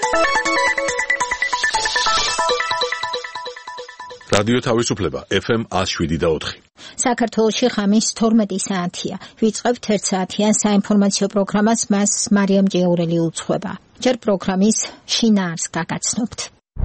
რადიო თავისუფლება FM 107.4. საქართველოში ღამის 12 საათია. ვიწყებთ 1 საათიან საინფორმაციო პროგრამას, მას მარიამ ჭიაურელი უძღვება. ჯერ პროგრამის შინაარს გაგაცნობთ.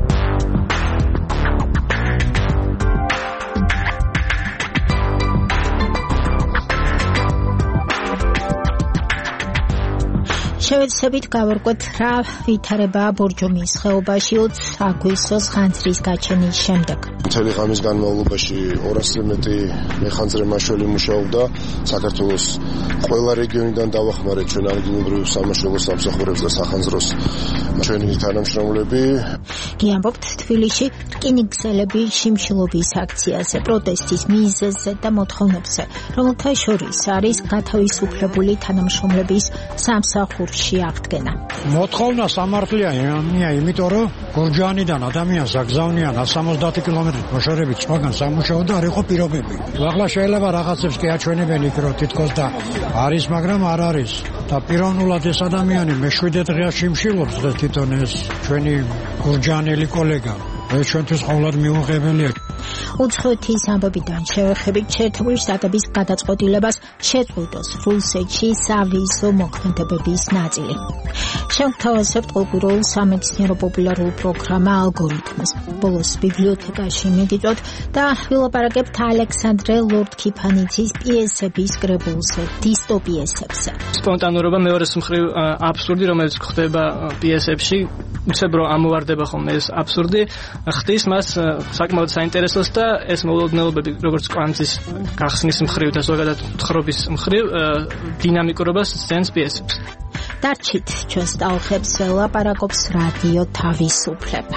შევეცდებით გავარკვევთ რა ვითარებაა ბორჯომის ხეობაში 20 აგვისტოს ხანძრის გაჩენის შემდეგ. მთელი ღამის განმავლობაში 200-ზე მეტი მეხანძრე მაშველი მუშაობდა. საქართველოს ყველა რეგიონიდან დავახმარეთ ჩვენ ადგილობრივ სამაშველო სამსახურებს და სახანძროს ჩვენი თანამშრომლები. გიამბობთ თბილისში რკინიგზელები შიმშილობის აქციაზე, პროტესტის მიზეზზე და მოთხოვნებზე, რომელთა შორის არის გათავისუფლებული თანამშრომლების სამსახურში აღდგენა. მოთხოვნა სამართლიანია, იმიტომ რომ გურჯაანიდან ადამიანს აგზავნიან 170 კილომეტრით მოშორებით სხვაგან სამუშაო და არ იყო პირობები. ახლა შეიძლება რაღაცებს კი აჩვენებენ იქ რომ თითქოს და არის, მაგრამ არ არის. და პიროვნულად ეს ადამიანი მე-7 დღეა შიმშილობს და თვითონ ეს ჩვენი გურჯაანელი კოლეგა. ეს ჩვენთვის ყოველად მიუღებელია. უცხოეთის ამბებიდან შევეხებით შეერთებული შტატების გადაწყვეტილებას შეწყვიტოს რუსეთში სავიზო მოქმედებების ნაწილი. შევთავაზებთ კულტურულ სამეცნიერო პოპულარულ პროგრამა ალგორითმს. ბოლოს ბიბლიოთეკაში მიგიწვევთ და ვილაპარაკებთ ალექსანდრე ლორდ-კიფანიძის პიესების კრებულზე, დისტოპიესებზე. სპონტანურობა მეორეს მხრივ აბსურდი, რომელიც ხდება პიესებში, უცებ რომ ამოვარდება ხოლმე ეს აბსურდი, ხდის მას საკმაოდ საინტერესოს და ეს მოულოდნელობები, როგორც კვანძის გახსნის მხრივ და ზოგადად თხრობის მხრივ დინამიკურობას სცემს პიესებს. დარჩით ჩვენს ტალღებს ლაპარაკობს რადიო თავისუფლება.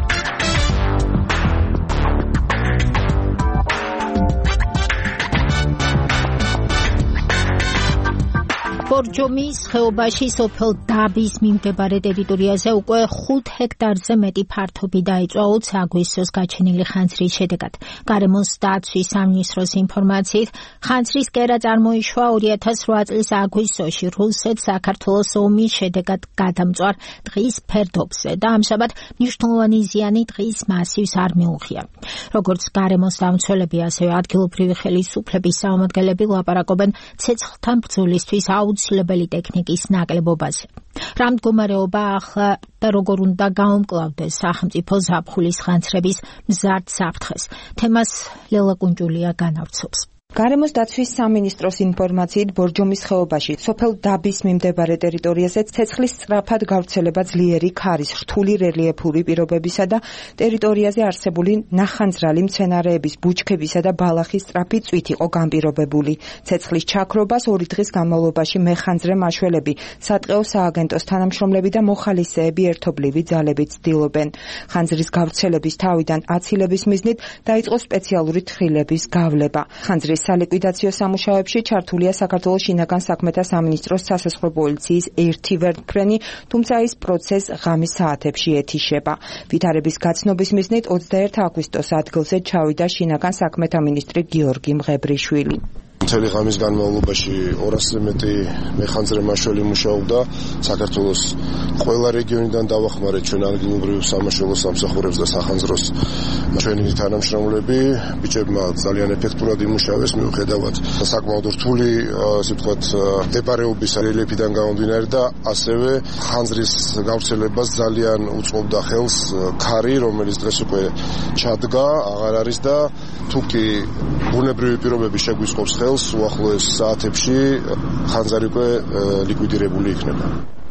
ბორჯომის ხეობაში სოფელ დაბის მიმდებარე ტერიტორიაზე უკვე 5 ჰექტარზე მეტი ფართობი დაიწვა 20 აგვისტოს გაჩენილი ხანძრის შედეგად. გარემოს დაცვის სამინისტროს ინფორმაციით, ხანძრის კერა წარმოიშვა 2008 წლის აგვისტოში რუსეთ-საქართველოს ომის შედეგად გადამწვარ ტყის ფერდობზე და ამჟამად მნიშვნელოვანი ზიანი ტყის მასივს არ მიუღია. როგორც გარემოს დამცველები, ასევე ადგილობრივი ხელისუფლების წარმომადგენლები ლაპარაკობენ ცეცხლთან ბრძოლისთვის აუცილებელი ტექნიკის ნაკლებობაზე. რა მდგომარეობა ახლა და როგორ უნდა გაუმკლავდეს სახელმწიფო ზაფხულის ხანძრების მზარდ საფრთხეს? თემას ლელა კუნჯულია განავრცობს. გარემოს დაცვის სამინისტროს ინფორმაციით, ბორჯომის ხეობაში, სოფელ დაბის მიმდებარე ტერიტორიაზე ცეცხლის სწრაფად გავრცელება ძლიერი ქარის, რთული რელიეფური პირობებისა და ტერიტორიაზე არსებული ნახანძრალი მცენარეების, ბუჩქებისა და ბალახის სწრაფი წვით იყო განპირობებული. ცეცხლის ჩაქრობას 2 დღის განმავლობაში მეხანძრე მაშველები, სატყეო სააგენტოს თანამშრომლები და მოხალისეები ერთობლივი ძალებით ცდილობენ. ხანძრის გავრცელების თავიდან აცილების მიზნით დაიწყო სპეციალური თხილების გავლება. ხანძრის სალიკვიდაციო სამუშაოებში ჩართულია საქართველოს შინაგან საქმეთა სამინისტროს სასაზღვრო პოლიციის ერთი ვერტმფრენი, თუმცა ის პროცესს ღამის საათებში ეთიშება. ვითარების გაცნობის მიზნით 21 აგვისტოს ადგილზე ჩავიდა შინაგან საქმეთა მინისტრი გიორგი მღებრიშვილი. მთელი ღამის განმავლობაში 200-ზე მეტი მეხანძრე მაშველი მუშაობდა. საქართველოს ყველა რეგიონიდან დავახმარეთ ჩვენ ადგილობრივ სამაშველო სამსახურებს და სახანძროს ჩვენი თანამშრომლები. ბიჭებმა ძალიან ეფექტურად იმუშავეს, მიუხედავად საკმაოდ რთული, ასე ვთქვათ, მდებარეობის რელიეფიდან გამომდინარე და ასევე ხანძრის გავრცელებას ძალიან უწყობდა ხელს ქარი, რომელიც დღეს უკვე ჩადგა, აღარ არის და თუკი ბუნებრივი პირობები შეგვიწყობს ხელს, უახლოეს საათებში ხანძარი უკვე ლიკვიდირებული იქნება.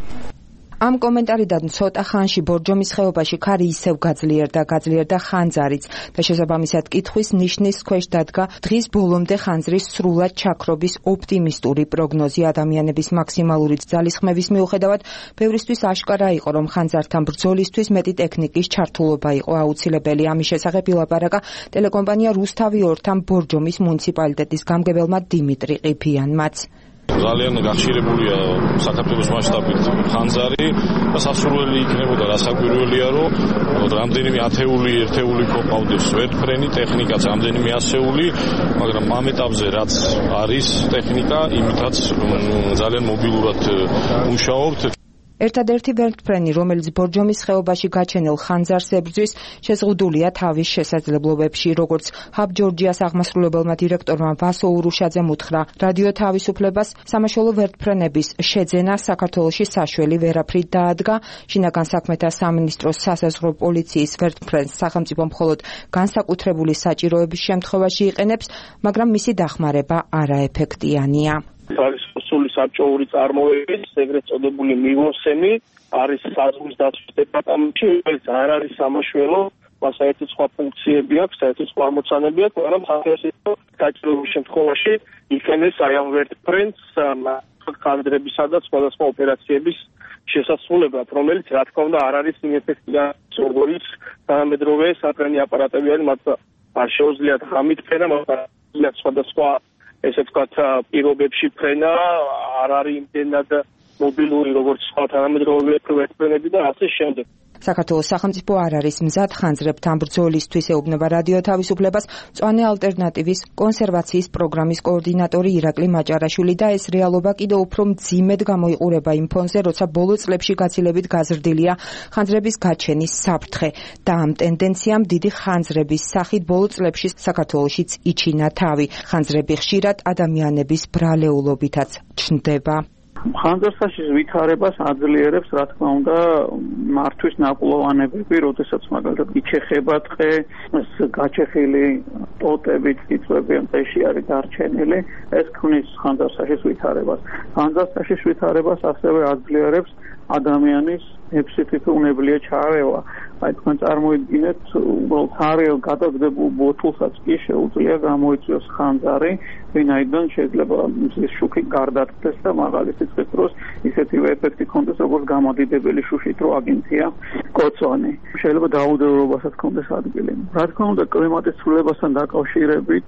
ამ კომენტარიდან ცოტა ხანში ბორჯომის ხეობაში ქარი ისევ გაძლიერდა ხანძარიც და შესაბამისად კითხვის ნიშნის ქვეშ დადგა დღის ბოლომდე ხანძრის სრულად ჩაქრობის ოპტიმისტური პროგნოზი. ადამიანების მაქსიმალური ძალისხმევის მიუხედავად, ბევრისთვის აშკარა იყო, რომ ხანძართან ბრძოლისთვის მეტი ტექნიკის ჩართულობა იყო აუცილებელი. ამის შესახებ ილაპარაკა ტელეკომპანია რუსთავი 2-თან ბორჯომის მუნიციპალიტეტის გამგებელმა დიმიტრი ყიფიანმაც. ძალიან გახშირებულია საქართველოს მასშტაბით ხანძარი და სასურველი იქნებოდა გასაკვირველია, რომ რამდენიმე ათეული ერთეული ქოყავდეს ვერტმფრენი ტექნიკაც რამდენიმე ასეული, მაგრამ ამ ეტაპზე რაც არის ტექნიკა, იმითაც ძალიან მობილურად მუშაობთ. ერთადერთი ვერტმფრენი, რომელიც ბორჯომის ხეობაში გაჩენილ ხანძარს ებრძვის, შეზღუდულია თავის შესაძლებლობებში, როგორც ჰაბ ჯორჯიას აღმასრულებელმა დირექტორმა ვასო ურუშაძემ უთხრა რადიო თავისუფლებას, სამაშველო ვერტმფრენების შეძენა საქართველოში საშველი ვერაფრით დაადგა. შინაგან საქმეთა სამინისტროს სასაზღვრო პოლიციის ვერტმფრენს სახელმწიფო მხოლოდ განსაკუთრებული საჭიროების შემთხვევაში იყენებს, მაგრამ მისი დახმარება არაეფექტიანია. არის სრული საბჭოური წარმოების, ეგრეთ წოდებული მივოსემი, არის საზღვრის დაცვის დეპარტამენტი, რომელიც არ არის სამაშველო, მას საერთოდ სხვა ფუნქციები აქვს, საერთოდ სხვა ამოცანები აქვს, მაგრამ სახელმწიფო საჭიროების შემთხვევაში იყენებს აი ამ ვერტმფრენს კადრებისა და სხვადასხვა ოპერაციების შესასრულებლად, რომელიც რა თქმა უნდა არ არის ინეფექტიანი, როგორც თანამედროვე საფრენი აპარატები არის, მათ არ შეუძლიათ ღამით ფრენა, მაგრამ სხვადასხვა ესე ვთქვათ, პირობებში ფრენა არ არის იმდენად მობილური, როგორც სხვა თანამედროვე ვერტმფრენები და ასე შემდეგ. საქართველოს სახელმწიფო არ არის მზად ხანძრებთან ბრძოლისთვის, ეუბნება რადიო თავისუფლებას მწვანე ალტერნატივის კონსერვაციის პროგრამის კოორდინატორი ირაკლი მაჭარაშვილი და ეს რეალობა კიდევ უფრო მძიმედ გამოიყურება იმ ფონზე, როცა ბოლო წლებში გაცილებით გაზრდილია ხანძრების გაჩენის საფრთხე და ამ ტენდენციამ დიდი ხანძრების სახით ბოლო წლებში საქართველოშიც იჩინა თავი. ხანძრები ხშირად ადამიანების ბრალეულობითაც ჩნდება. ხანძარსაშის ვითარებას აძლიერებს, რა თქმა უნდა, მართვის ნაკვლოვანებები, როდესაც მაგალითად იჩეხება ტყე, გაჩეხილი ტოტები, წიწვები ტყეში არის დარჩენილი, ეს ქმნის ხანძარსაშის ვითარებას. ხანძარსაშის ვითარებას ასევე აძლიერებს ადამიანის epsifik უნებლიე ჩარევა. აი თქვენ წარმოიდგინეთ, უბრალოდ არიელ გადაგდებულ ბოთლსაც კი შეუძლია გამოიწვიოს ხანძარი, ვინაიდან შეიძლება მზის შუქი გარდატკდეს და მაღალისი წყლის დროს ისეთივე ეფექტი ქონდეს, როგორც გამადიდებელი შუშით რო აგინთია კოცვანი. შეიძლება დაუდევრობასაც ქონდეს ადგილი. რა თქმა უნდა, კლიმატის ცვლილებასთან დაკავშირებით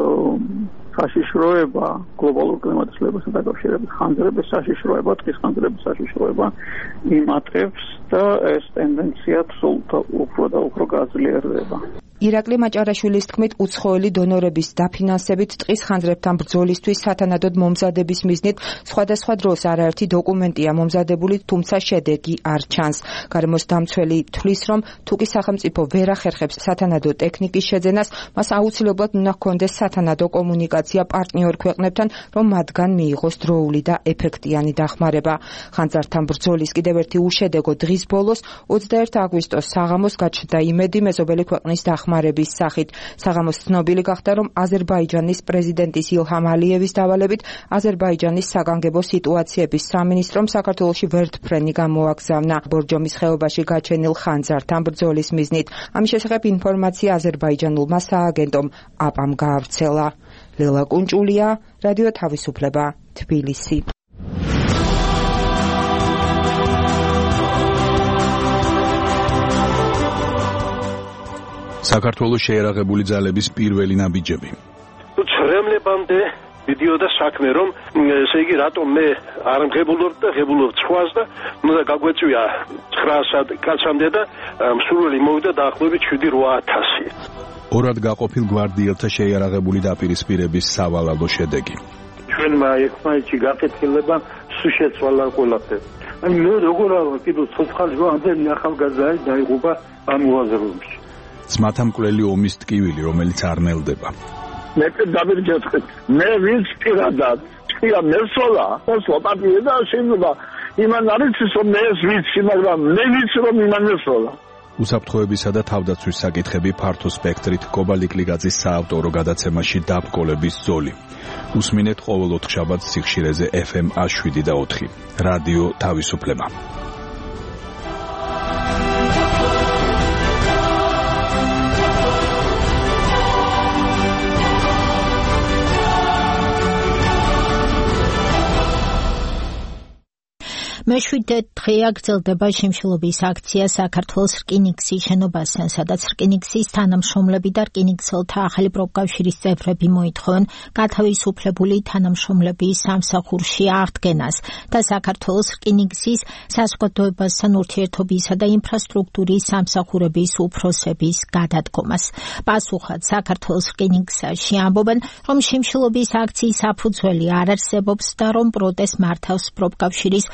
საშიშროება, გლობალურ კლიმატის ცვლილებასთან დაკავშირებით ხანძრების საშიშროება, ტყის ხანძრების საშიშროება იმატებს და ეს ტენდენცია სულ უფრო და უფრო გაძლიერდება. ირაკლი მაჭარაშვილის თქმით, უცხოელი დონორების დაფინანსებით ტყის ხანძრებთან ბრძოლისთვის სათანადოდ მომზადების მიზნით სხვადასხვა დროს არაერთი დოკუმენტია მომზადებული, თუმცა შედეგი არ ჩანს. გარემოს დამცველი თვლის, რომ თუ კი სახელმწიფო ვერ ახერხებს სათანადო ტექნიკის შეძენას, მას აუცილებლად უნდა ჰქონდეს სათანადო კომუნიკაცია პარტნიორ ქვეყნებთან, რომ მათგან მიიღოს დროული და ეფექტიანი დახმარება. ხანძართან ბრძოლის კიდევ ერთი უშედეგო დღის ბოლოს 21 აგვისტოს საღამოს გაჩნდა იმედი მეზობელი ქვეყნის დახმარების სახით. საღამოს ცნობილი გახდა, რომ აზერბაიჯანის პრეზიდენტის ილჰამ ალიევის დავალებით აზერბაიჯანის საგანგებო სიტუაციების სამინისტრომ საქართველოში ვერტმფრენი გამოაგზავნა ბორჯომის ხეობაში გაჩენილ ხანძართან ბრძოლის მიზნით. ამის შესახებ ინფორმაცია აზერბაიჯანულმა სააგენტომ აპამ გაავრცელა. ლელა კუნჭულია, რადიო თავისუფლება, თბილისი. საქართველოს შეერაღებული ძალების პირველი ნაბიჯები. ცრემლებამდე მიდიოდა საქმე, რომ ესე იგი რატომ მე არ მღებულობ და ღებულობ სხვას და უნდა გაგვეწვია 900 კაცამდე და მსურველი მოვიდა დაახლოებით 7-8000. ორად გაყოფილ გვარდიელთა შეიარაღებული დაპირისპირების სავალალო შედეგი. ჩვენმა ერთმანეთში გაკეთილება სულ შეცვალა ყველაფერი. აი მე როგორ არა კიდევ ცოცხალი ამდენი ახალგაზრდა დაიღუპა ამ უაზროებში. ძმათა მკვლელი ომის ტკივილი, რომელიც არ ნელდება. მე დავირჯეთქეთ. მე ვინც პირადად თქვია მესოლა, სლოპატიე და შეიძლება იმან არის რომ მე ვიცი, მაგრამ მე ვიცი რომ იმან მესოლა. უსაფრთხოებისა და თავდაცვის საკითხები ფართო სპექტრით კობალიკლიგაძის საავტორო გადაცემაში დაბრკოლების ზოლი. უსმინეთ ყოველ ოთხშაბათს სიხშირეზე FM 7 რადიო თავისუფლება. მეშვიდე დღეა გრძელდება შიმშილობის აქცია საქართველოს რკინიგზის შენობასთან, სადაც რკინიგზის თანამშრომლები და რკინიგზელთა ახალი პროფკავშირის წევრები მოითხოვენ გათავისუფლებული თანამშრომლების სამსახურში აღდგენას და საქართველოს რკინიგზის საზოგადოებასთან ურთიერთობისა და ინფრასტრუქტურის სამსახურების უფროსების გადადგომას. პასუხად საქართველოს რკინიგზაში ამბობენ, რომ შიმშილობის აქციის საფუძველი არ არსებობს და რომ პროტესტს მართავს პროფკავშირის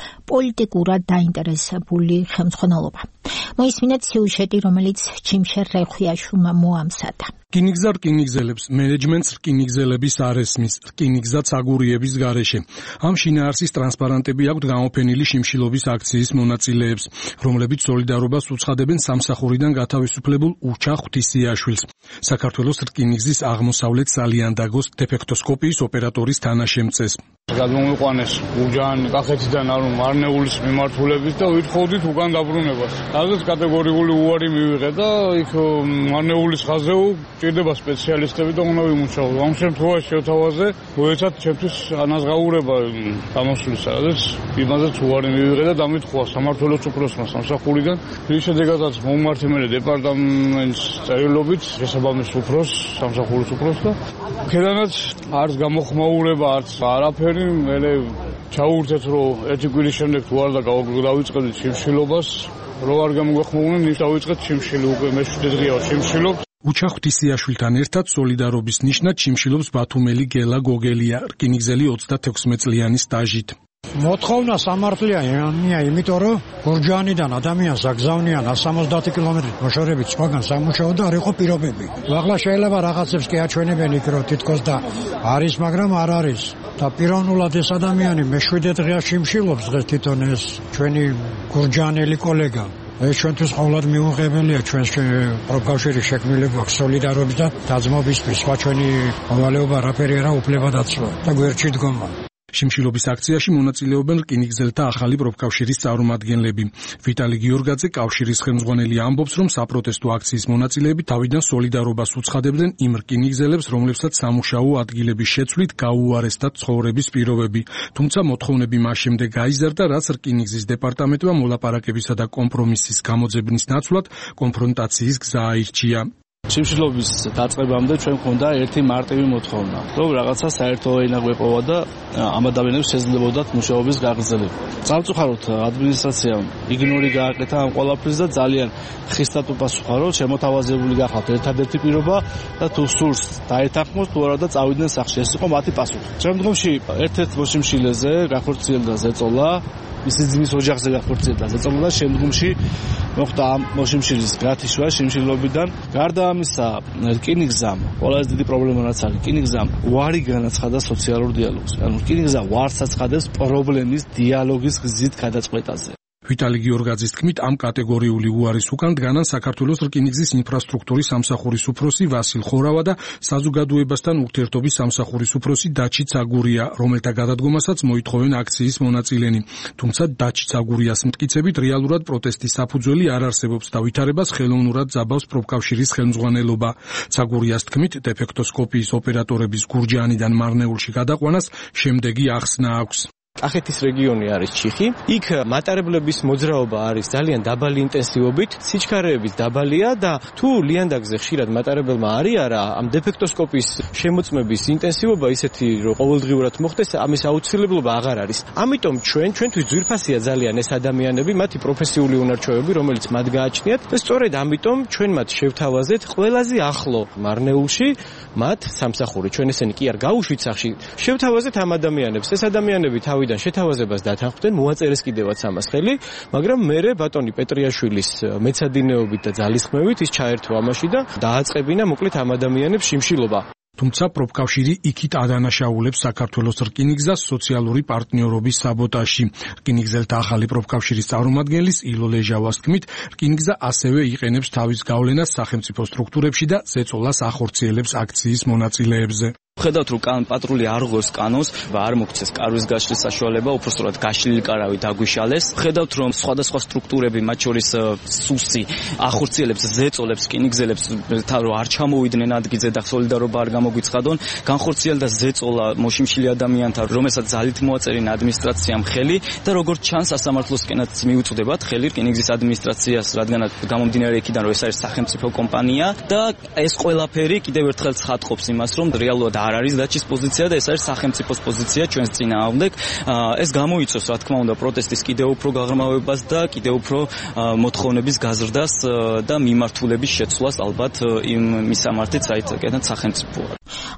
პოლიტიკურად დაინტერესებული ხელმძღვანელობა. მოისმინეთ სიუჟეტი, რომელიც ჯიმშერ რეხვიაშვილმა მოამზადა. რკინიგზა რკინიგზელებს, მენეჯმენტს რკინიგზელების არ ესმის, რკინიგზა ცაგურიების გარეშე. ამ შინაარსის ტრანსპარანტები აქვთ გამოფენილი შიმშილობის აქციის მონაწილეებს, რომლებიც სოლიდარობას უცხადებენ სამსახურიდან გათავისუფლებულ უჩა ღვთისიაშვილს, საქართველოს რკინიგზის აღმოსავლეთ სალიანდაგოს დეფექტოსკოპიის ოპერატორის თანაშემწეს. გადმოიყვანეს გურჯაანი კახეთიდან მარნეულის მიმართულებით და ვითხოვდით უკან დაბრუნებას. რაზეც კატეგორიული უარი მივიღეთ და იქ მარნეულის ხაზზე ჭირდება სპეციალისტები და უნდა ვიმუშაოთ. ამ შემთხვევაში შევთავაზე მოეცათ ჩემთვის ანაზღაურება გამოსვლისა, რაზეც იმაზეც უარი მივიღეთ და დამითხოვა სამმართველოს უფროსმა სამსახურიდან. რის შედეგადაც მომმართე მე დეპარტამენტის წერილობით შესაბამის უფროს, სამსახურის უფროს და ქედანაც არც გამოხმაურება, არც არაფერი მე ჩაურთეთ, რომ ერთი კვირის შემდეგ თუ არ დავიწყებდით შიმშილობას, რო არ გამოგვეხმოუნენ, ის დავიწყეთ შიმშილი, უკვე მე-7 დღეა შიმშილობ. უჩა ღვთისიაშვილთან ერთად სოლიდარობის ნიშნად შიმშილობს ბათუმელი გელა გოგელია, რკინიგზელი 36 წლიანი სტაჟით. მოთხოვნა სამართლიანია, იმიტომ რომ გურჯაანიდან ადამიანს აგზავნიან 170 კილომეტრით მოშორებით სხვაგან სამუშაო და არ იყო პირობები. ახლა შეიძლება რაღაცებს კი აჩვენებენ იქ რომ თითქოს და არის, მაგრამ არ არის. და პიროვნულად ეს ადამიანი მე-7 დღეა შიმშილობს დღეს თვითონ ეს ჩვენი გურჯაანელი კოლეგა. ეს ჩვენთვის ყოველად მიუღებელია, ჩვენს პროფკავშირის შექმნილება აქვს სოლიდარობის და დაძმობისთვის, სხვა ჩვენი მოვალეობა რაფერი არა უფლებადაცვა და გვერდში დგომა. შიმშილობის აქციაში მონაწილეობენ რკინიგზელთა ახალი პროფკავშირის წარმომადგენლები. ვიტალი გიორგაძე, კავშირის ხელმძღვანელი, ამბობს, რომ საპროტესტო აქციის მონაწილეები თავიდან სოლიდარობას უცხადებდნენ იმ რკინიგზელებს, რომლებსაც სამუშაო ადგილების შეცვლით გაუარესდა ცხოვრების პირობები. თუმცა მოთხოვნები მას შემდეგ გაიზარდა, რაც რკინიგზის დეპარტამენტმა მოლაპარაკებისა და კომპრომისის გამოძებნის ნაცვლად კონფრონტაციის გზა აირჩია. შიმშილობის დაწყებამდე ჩვენ გვქონდა ერთი მარტივი მოთხოვნა, რომ რაღაცა საერთო ენა გვეპოვა და ამ ადამიანებს შეძლებოდათ მუშაობის გაგრძელება. სამწუხაროდ ადმინისტრაციამ იგნორი გააკეთა ამ ყველაფერს და ძალიან ხისტად უპასუხა, რომ შემოთავაზებული გახავთ ერთადერთი პირობა და თუ სურს დაეთანხმოს თუ არა და წავიდნენ სახლში. ეს იყო მათი პასუხი. შემდგომში ერთ-ერთ მოშიმშილეზე გახორციელდა ზეწოლა, მისი ძმის ოჯახზე გახორციელდა ზეწოლა და შემდგომში მოხდა ამ მოშიმშილის გათიშვა შიმშილობიდან. გარდა ამისა, რკინიგზამ ყველაზე დიდი პრობლემა რაც არის, რკინიგზამ უარი განაცხადა სოციალურ დიალოგს. ანუ რკინიგზა უარს აცხადებს პრობლემის დიალოგის გზით გადაწყვეტაზე. ვიტალი გიორგაძის თქმით, ამ კატეგორიული უარის უკან დგანან საქართველოს რკინიგზის ინფრასტრუქტურის სამსახურის უფროსი ვასილ ხორავა და საზოგადოებასთან ურთიერთობის სამსახურის უფროსი დაჩი ცაგურია, რომელთა გადადგომასაც მოითხოვენ აქციის მონაწილენი. თუმცა დაჩი ცაგურიას მტკიცებით, რეალურად პროტესტის საფუძველი არ არსებობს და ვითარებას ხელოვნურად ძაბავს პროფკავშირის ხელმძღვანელობა. ცაგურიას თქმით, დეფექტოსკოპიის ოპერატორების გურჯაანიდან მარნეულში გადაყვანას შემდეგი ახსნა აქვს. კახეთის რეგიონი არის ჩიხი. იქ მატარებლების მოძრაობა არის ძალიან დაბალი ინტენსივობით, სიჩქარეებით დაბალია და თუ ლიანდაგზე ხშირად მატარებელმა არა ამ დეფექტოსკოპის შემოწმების ინტენსივობა ისეთი, რომ ყოველდღიურად მოხდეს, ამის აუცილებლობა აღარ არის. ამიტომ ჩვენთვის ძვირფასია ძალიან ეს ადამიანები, მათი პროფესიული უნარჩვევები, რომელიც მათ გააჩნიათ და სწორედ ამიტომ ჩვენ მათ შევთავაზეთ ყველაზე ახლო მარნეულში, მათ სამსახური. ჩვენ ესენი კი არ გაუშვით სახში. შევთავაზეთ ამ ადამიანებს. ეს ადამიანები თავიდან შეთავაზებას დათანხმდნენ, მოაწერეს კიდევაც ამას ხელი, მაგრამ მერე ბატონი პეტრიაშვილის მეცადინეობით და ძალისხმევით ის ჩაერთო ამაში და დააწყებინა მოკლედ ამ ადამიანებს შიმშილობა. თუმცა პროფკავშირი იქით ადანაშაულებს საქართველოს რკინიგზას სოციალური პარტნიორობის საბოტაჟში. რკინიგზელთა ახალი პროფკავშირის წარმომადგენლის ილო ლეჟავას თქმით, რკინიგზა ასევე იყენებს თავის გავლენას სახელმწიფო სტრუქტურებში და ზეწოლას ახორციელებს აქციის მონაწილეებზე. ხედავთ, რომ პატრული არ ღორს კანონს, არ მოგცეს კარვის გაშლის საშუალება, უпростоრად გაშლილი კარავი დაგვიშალეს. ხედავთ, რომ სხვადასხვა სტრუქტურები, მათ შორის სუსი, ახორციელებს ზეწოლებს, რკინიგზელებს, რომ არ ჩამოვიდნენ ადგილზე და სოლიდარობა არ გამოგვიცხადონ. განხორციელდა ზეწოლა მოშიმშილი ადამიანთა, რომელსაც ძალით მოაწერინა ადმინისტრაციამ ხელი და როგორც ჩანს, სასამართლოსკენაც მიუწვდებათ ხელი რკინიგზის ადმინისტრაციას, რადგანაც გამომდინარე იქიდან, რომ ეს არის სახელმწიფო კომპანია და ეს ყველაფერი კიდევ ერთხელ ცხადყოფს იმას, რომ რეალურად არ არის დაჩის პოზიცია და ეს არის სახელმწიფოს პოზიცია ჩვენს წინააღმდეგ. ეს გამოიწვევს, რა თქმა უნდა, პროტესტის კიდევ უფრო გაღრმავებას და კიდევ უფრო მოთხოვნების გაზრდას და მიმართულების შეცვლას ალბათ იმ მისამართით, საერთოდ სახელმწიფოა.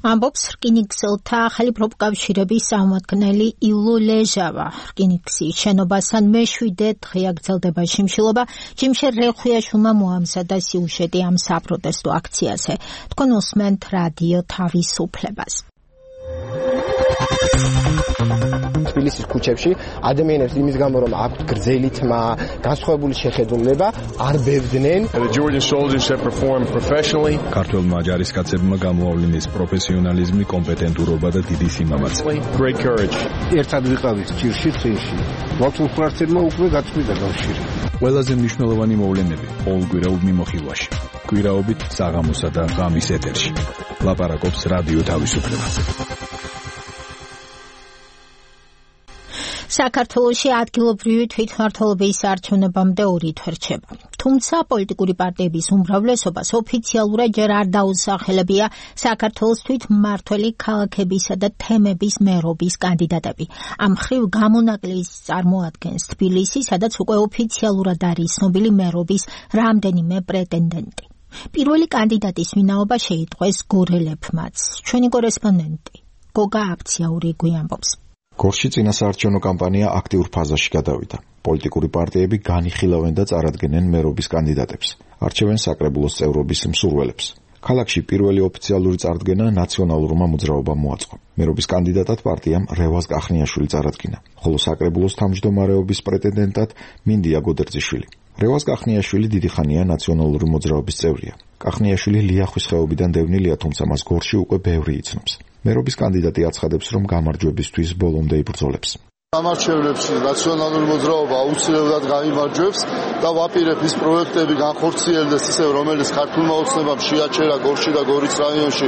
ამბობს რკინიგზელთა ახალი პროფკავშირების წარმომადგენელი ილო ლეჟავა. რკინიგზის შენობასთან მეშვიდე დღე გრძელდება შიმშილობა. ჯიმშე რეხუიაშვილმა მოამზადა სიუჟეტი ამ საპროტესტო აქციაზე. თქვენ უსმენთ რადიო თავისუფლებას. თბილისის ქუჩებში ადამიანებს იმის გამო რომ აქვთ გრძელი თმა, განსხვავებული შეხედულება, არ ბევდნენ. ქართველმა ჯარისკაცებმა გამოავლინეს პროფესიონალიზმი, კომპეტენტურობა და დიდი სიმამაცე. ერთად ვიყავით ჭირში წინში. მათულხარცებმა უკვე გაწყვიტა კავშირი. ყველაზე მნიშვნელოვანი მოვლენები ყოველკვირეულ მიმოხილვაში. კვირაობით საღამოსა და ღამის ეთერში. ლაპარაკობს რადიო თავისუფლებას. საქართველოში ადგილობრივი თვითმმართველობის არჩევნებამდე 2 თვე რჩება. თუმცა პოლიტიკური პარტიების უმრავლესობას ოფიციალურად ჯერ არ დაუსახელებია საქართველოს თვითმმართველი ქალაქებისა და თემების მერობის კანდიდატები. ამ მხრივ გამონაკლისს წარმოადგენს თბილისი, სადაც უკვე ოფიციალურად არის ცნობილი მერობის რამდენიმე პრეტენდენტი. პირველი კანდიდატის ვინაობა შეიტყვეს გორელეფმაც. ჩვენი კორესპონდენტი გოგა აფციაური გვიამბობს. გორში წინასაარჩევნო კამპანია აქტიურ ფაზაში გადავიდა. პოლიტიკური პარტიები განიხილავენ და წარადგენენ მერობის კანდიდატებს. არჩევენ საკრებულოს წევრობის მსურველებს. ქალაქში პირველი ოფიციალური წარდგენა ნაციონალურმა მოძრაობამ მოაწყო. მერობის კანდიდატად პარტიამ რევაზ კახნიაშვილი წარადგინა, ხოლო საკრებულოს თავმჯდომარეობის პრეტენდენტად მინდია გოდერძიშვილი. რევაზ კახნიაშვილი დიდი ხანია ნაციონალური მოძრაობის წევრია. კახნიაშვილი ლიახვის ხეობიდან დევნილია, თუმცა მას გორში უკვე ბევრი იცნობს. მერობის კანდიდატი აცხადებს, რომ გამარჯვებისთვის ბოლომდე იბრძოლებს. გამარჯვებებში ნაციონალური მოძრაობა აუცილებლად გამარჯვებს და ვაპირებ ის პროექტები განხორციელდეს ისევ, რომელიც ქართულმა ოცნებამ შეაჩერა გორში და გორის რაიონში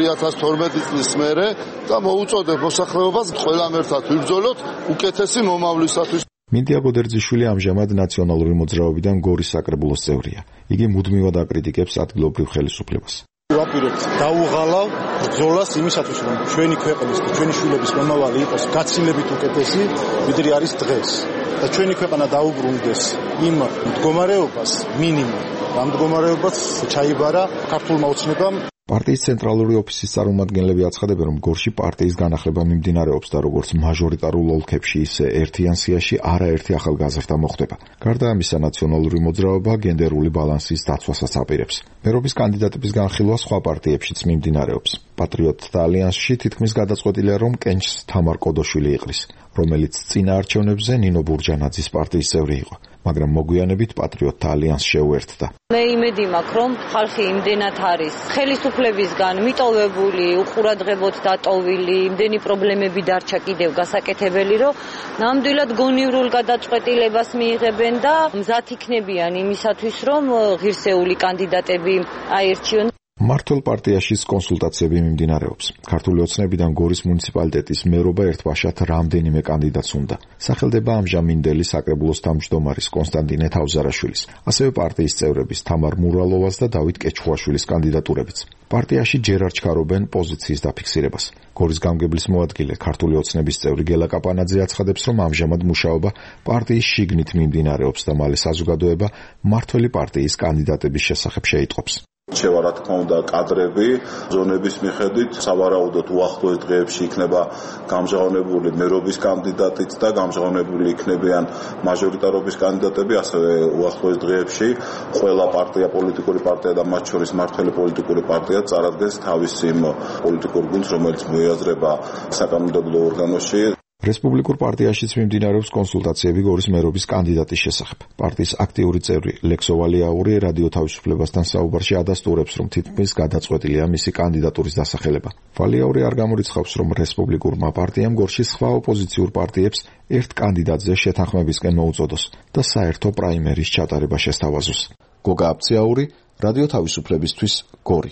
2012 წლის მერე და მოუწოდებ მოსახლეობას ყველამ ერთად ვიბრძოლოთ უკეთესი მომავლისათვის. მინდია გოდერძიშვილი ამჟამად ნაციონალური მოძრაობიდან გორის საკრებულოს წევრია. იგი მუდმივად აკრიტიკებს ადგილობრივ ხელისუფლებას. ვაპირებთ დაუღალავ ბრძოლას იმისათვის, რომ ჩვენი ქვეყნის და ჩვენი შვილების მომავალი იყოს გაცილებით უკეთესი, ვიდრე არის დღეს. და ჩვენი ქვეყანა დაუბრუნდეს იმ მდგომარეობას მინიმუმ. ამ მდგომარეობას ჩაიბარა ქართულმა ოცნებამ. პარტიის ცენტრალური ოფისის წარმომადგენლები აცხადებენ, რომ გორში პარტიის განახლება მიმდინარეობს და როგორც მაჟორიტარულ ოლქებში, ისე ერთიან სიაში არაერთი ახალგაზრდა მოხდება. გარდა ამისა, ნაციონალური მოძრაობა გენდერული ბალანსის დაცვასაც აპირებს. მერობის კანდიდატების განხილვა სხვა პარტიებშიც მიმდინარეობს. პატრიოტთა ალიანსში თითქმის გადაწყვეტილია, რომ კენჭს თამარ კოდოშვილი იყრის, რომელიც წინა არჩევნებზე ნინო ბურჯანაძის პარტიის წევრი იყო, მაგრამ მოგვიანებით პატრიოტთა ალიანსს შეუერთდა. მე იმედი მაქვს, რომ ხალხი იმდენად არის ხელისუფლებისგან მიტოვებული, უყურადღებოდ დატოვილი, იმდენი პრობლემები დარჩა კიდევ გასაკეთებელი, რომ ნამდვილად გონივრულ გადაწყვეტილებას მიიღებენ და მზად იქნებიან იმისათვის, რომ ღირსეული კანდიდატები აირჩიონ. მართლ პარტიაშიც კონსულტაციები მიმდინარეობს. ქართული ოცნებიდან გორის მუნიციპალიტეტის მერობა ერთბაშად რამდენიმე კანდიდატს უნდა. სახელდება ამჟამინდელი საკრებულოს თავმჯდომარის კონსტანტინე თავზარაშვილის, ასევე პარტიის წევრების თამარ მურალოვას და დავით კეჩხუაშვილის კანდიდატურებიც. პარტიაში ჯერ არ ჩქარობენ პოზიციის დაფიქსირებას. გორის გამგებლის მოადგილე ქართული ოცნების წევრი გელა კაპანაძე აცხადებს, რომ ამჟამად მუშაობა პარტიის შიგნით მიმდინარეობს და მალე საზოგადოება მართველი პარტიის კანდიდატების შესახებ შეიტყობს. შევა რა თქმა უნდა კადრები ზონების მიხედვით სავარაუდოდ უახლოეს დღეებში იქნება გამჟღავნებული მერობის კანდიდატიც და გამჟღავნებული იქნებიან მაჟორიტარობის კანდიდატები, ასევე უახლოეს დღეებში ყველა პარტია, პოლიტიკური პარტია და მათ შორის მართველი პოლიტიკური პარტია წარადგენს თავის იმ პოლიტიკურ გუნდს, რომელიც მოიაზრება საკანონმდებლო ორგანოში. რესპუბლიკურ პარტიაშიც მიმდინარეობს კონსულტაციები გორის მერობის კანდიდატის შესახებ. პარტიის აქტიური წევრი ლექსო ვალიაური რადიო თავისუფლებასთან საუბარში ადასტურებს, რომ თითქმის გადაწყვეტილია მისი კანდიდატურის დასახელება. ვალიაური არ გამორიცხავს, რომ რესპუბლიკურმა პარტიამ გორში სხვა ოპოზიციურ პარტიებს ერთ კანდიდატზე შეთანხმებისკენ მოუწოდოს და საერთო პრაიმერის ჩატარება შესთავაზოს. გოგა აფციაური, რადიო თავისუფლებისთვის, გორი.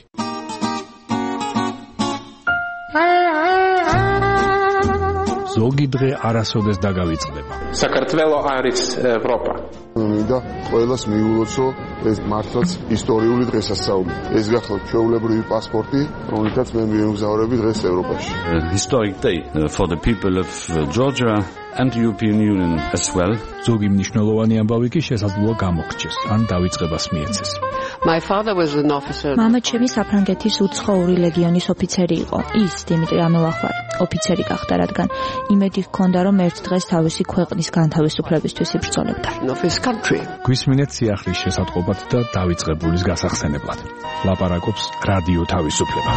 ზოგი დღე არასოდეს დაგავიწყდება. საქართველო არის ევროპა. მინდა ყველას მიულოცო ეს მართლაც ისტორიული დღესასწაული. ეს გახლავთ ჩვეულებრივი პასპორტი, რომელთაც მე მიემგზავრები დღეს ევროპაში. Historic day for the people of Georgia and the European Union as well. ზოგი მნიშვნელოვანი ამბავი კი შესაძლოა გამოგრჩეს, ან დავიწყებას მიეცეს. My father was an officer. მამა ჩემი საფრანგეთის უცხოური ლეგიონის ოფიცერი იყო. ის დიმიტრი ამელახვარი ოფიცერი გახდა, რადგან იმედი ჰქონდა, რომ ერთ დღეს თავისი ქვეყნის განთავისუფლებისთვის იბრძოლებდა. გვისმინეთ სიახლის შესატყობად და დავიწყებულის გასახსენებლად. ლაპარაკობს რადიო თავისუფლება.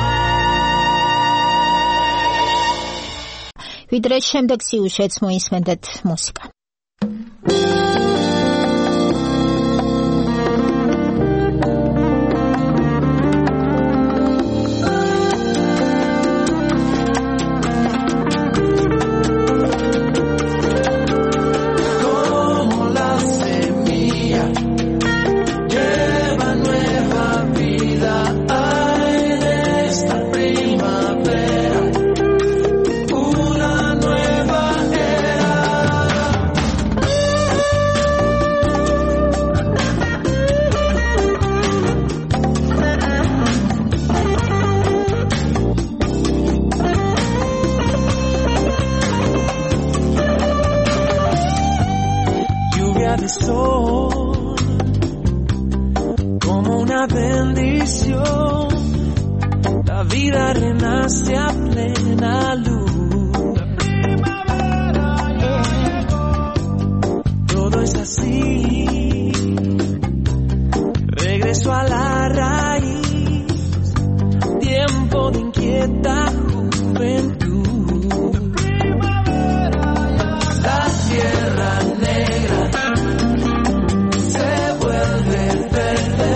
ვიდრე შემდეგ სიუჟეტს მოისმენთ მუსიკა. Como una bendición, la vida renace a plena luz. Todo es así, regreso a la raíz, tiempo de inquieta juventud. La tierra negra se vuelve verde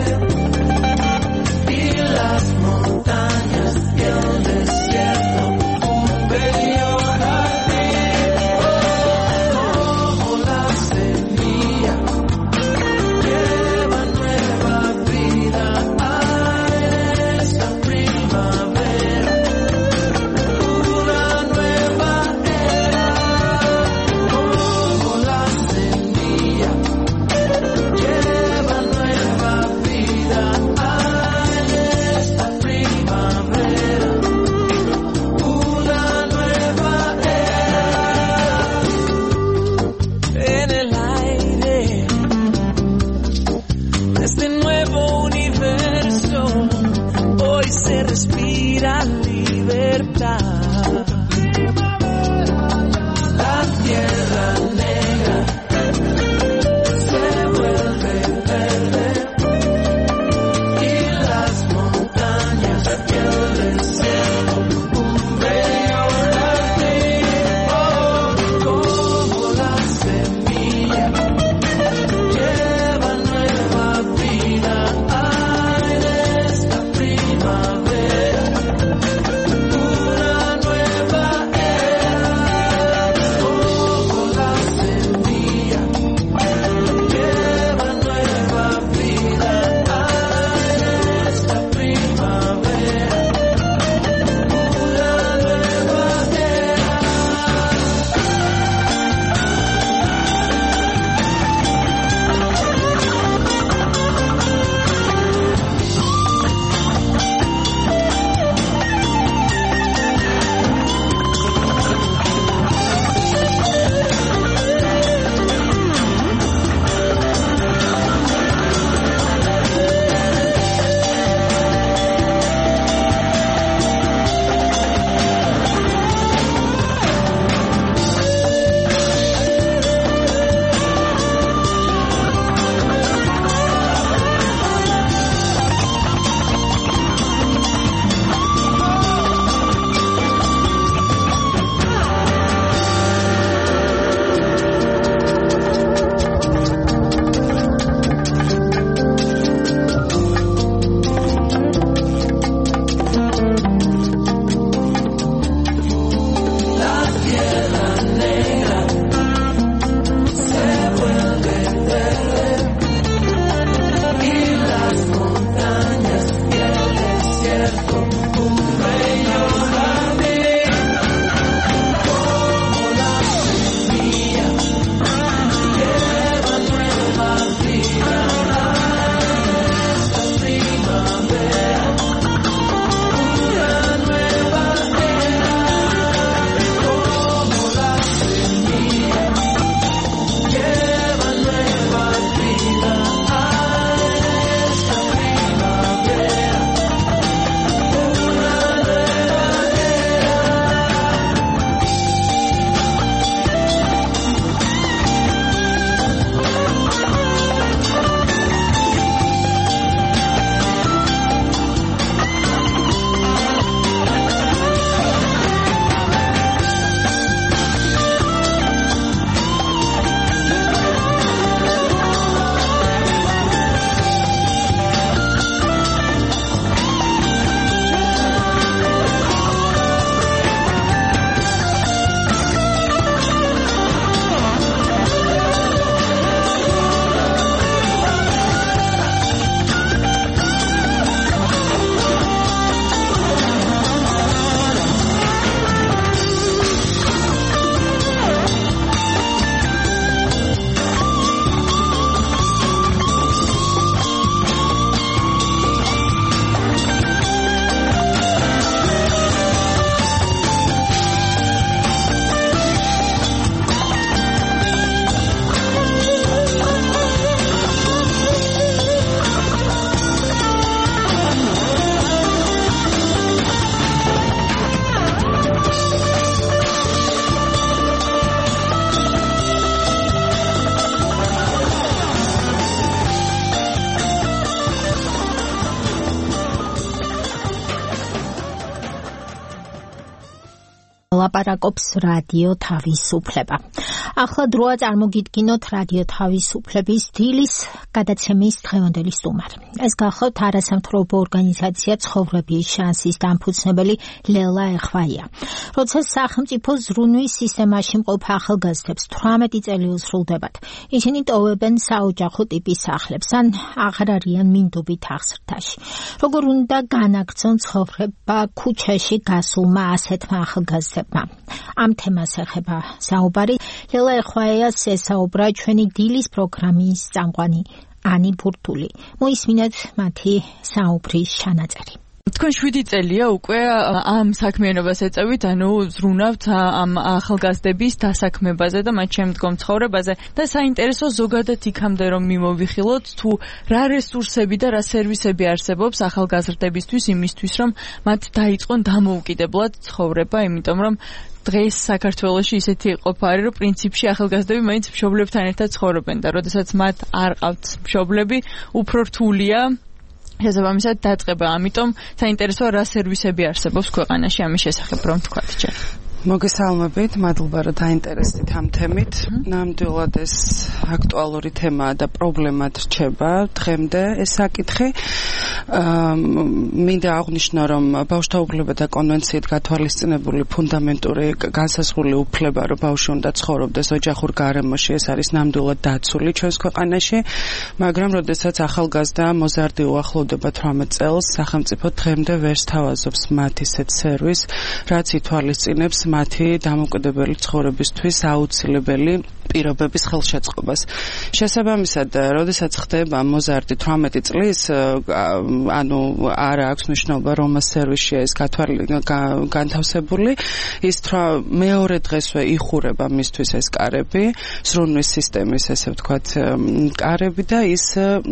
y las montañas y el desierto un bello jardín. Como la semilla lleva nueva vida a esta primavera, una nueva era. Como la semilla lleva nueva vida a esta primavera, una nueva era. En el aire de este nuevo universo hoy se respira libertad. La tierra negra se vuelve verde y las montañas y el desierto un bello jardín. Oh, como la semilla lleva nueva vida a esta primavera, una ლაპარაკობს რადიო თავისუფლება. ახლა დროა წარმოგიდგინოთ რადიო თავისუფლების დილის გადაცემის დღევანდელი სტუმარი. ეს გახლავთ არასამთავრობო ორგანიზაცია ცხოვრების შანსის დამფუძნებელი ლელა ეხვაია. როცა სახელმწიფო ზრუნვის სისტემაში მყოფ ახალგაზრდებს 18 წელი უსრულდებათ, ისინი ტოვებენ საოჯახო ტიპის სახლებს ან აღარ არიან მინდობით აღზრდაში. როგორ უნდა განაგრძონ ცხოვრება ქუჩაში გასულმა ასეთმა ახალგაზრდებმა? ამ თემას ეხება საუბარი. ლელა ეხვაიას ესაუბრა ჩვენი დილის პროგრამის წამყვანი ანი ბურთული. მოისმინეთ მათი საუბრის ჩანაწერი. თქვენ 7 წელია უკვე ამ საქმიანობას ეწევით, ანუ ზრუნავთ ამ ახალგაზრდების დასაქმებაზე და მათ შემდგომ ცხოვრებაზე და საინტერესო ზოგადად იქამდე რომ მიმოვიხილოთ, თუ რა რესურსები და რა სერვისები არსებობს ახალგაზრდებისთვის იმისთვის, რომ მათ დაიწყონ დამოუკიდებლად ცხოვრება, იმიტომ რომ დღეს საქართველოში ისეთი იყოფა არის, რომ პრინციპში ახალგაზრდები მაინც მშობლებთან ერთად ცხოვრობენ და როდესაც მათ არ ყავთ მშობლები, უფრო რთულია შესაბამისად დაწყება. ამიტომ საინტერესოა რა სერვისები არსებობს ქვეყანაში ამის შესახებ რომ თქვათ ჯერ. მოგესალმებით, მადლობა რომ დაინტერესდით ამ თემით. ნამდვილად ეს აქტუალური თემაა და პრობლემად რჩება დღემდე ეს საკითხი. მინდა აღვნიშნო, რომ ბავშვთა უფლებათა კონვენციით გათვალისწინებული ფუნდამენტური განსაზღვრული უფლება, რომ ბავშვი უნდა ცხოვრობდეს ოჯახურ გარემოში, ეს არის ნამდვილად დაცული ჩვენს ქვეყანაში, მაგრამ როდესაც ახალგაზრდა მოზარდი უახლოვდება 18 წელს, სახელმწიფო დღემდე ვერ სთავაზობს მათ ისეთ სერვისს, რაც ითვალისწინებს მათი დამოუკიდებელი ცხოვრებისთვის აუცილებელი პირობების ხელშეწყობას. შესაბამისად, როდესაც ხდება მოზარდი 18 წლის, ანუ არ აქვს მნიშვნელობა რომ სერვისში ეს განთავსებული, ის მეორე დღესვე იხურება მისთვის ეს კარები, ზრუნვის სისტემის ესე ვთქვათ კარები და ის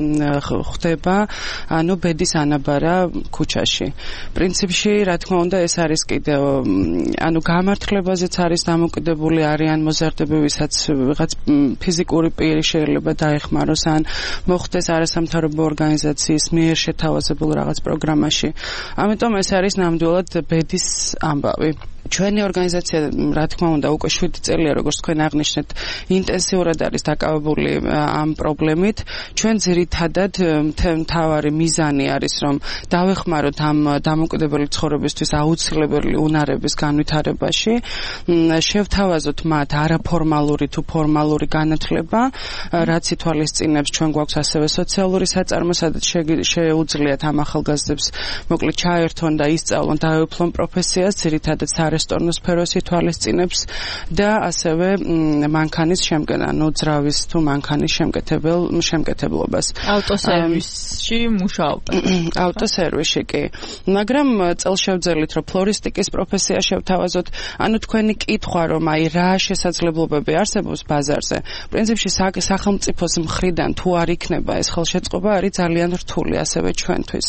ხდება ანუ ბედის ანაბარა ქუჩაში. პრინციპში, რა თქმა უნდა, ეს არის კიდევ ანუ გამართლებაზეც არის დამოკიდებული არიან მოზარდები, ვისაც რაღაც ფიზიკური პირი შეიძლება დაეხმაროს ან მოხდეს არასამთავრობო ორგანიზაციის მიერ შეთავაზებულ რაღაც პროგრამაში. ამიტომ ეს არის ნამდვილად ბედის ამბავი. ჩვენი ორგანიზაცია, რა თქმა უნდა, უკვე 7 წელია, როგორც თქვენ აღნიშნეთ, ინტენსიურად არის დაკავებული ამ პრობლემით. ჩვენ ძირითადად მთავარი მიზანი არის, რომ დავეხმაროთ ამ დამოუკიდებელი ცხოვრებისთვის აუცილებელი უნარების განვითარებაში, შევთავაზოთ მათ არაფორმალური თუ ფორმალური განათლება, რაც ითვალისწინებს ჩვენ გვაქვს ასევე სოციალური საწარმო, სადაც შეუძლიათ ამ ახალგაზრდებს მოკლედ ჩაერთონ და ისწავლონ, დაეუფლონ პროფესიას, ძირითადად რესტორნოს სფეროს ითვალისწინებს და ასევე მანქანის შემკენ, ანუ ძრავის თუ მანქანის შემკეთებლობას. ავტოსერვისში მუშაობა. ავტოსერვისში კი. მაგრამ წელშევძელით, რომ ფლორისტიკის პროფესია შევთავაზოთ, ანუ თქვენი კითხვა, რომ აი რა შესაძლებლობები არსებობს ბაზარზე. პრინციპში სახელმწიფოს მხრიდან თუ არ იქნება ეს ხელშეწყობა, არის ძალიან რთული ასევე ჩვენთვის.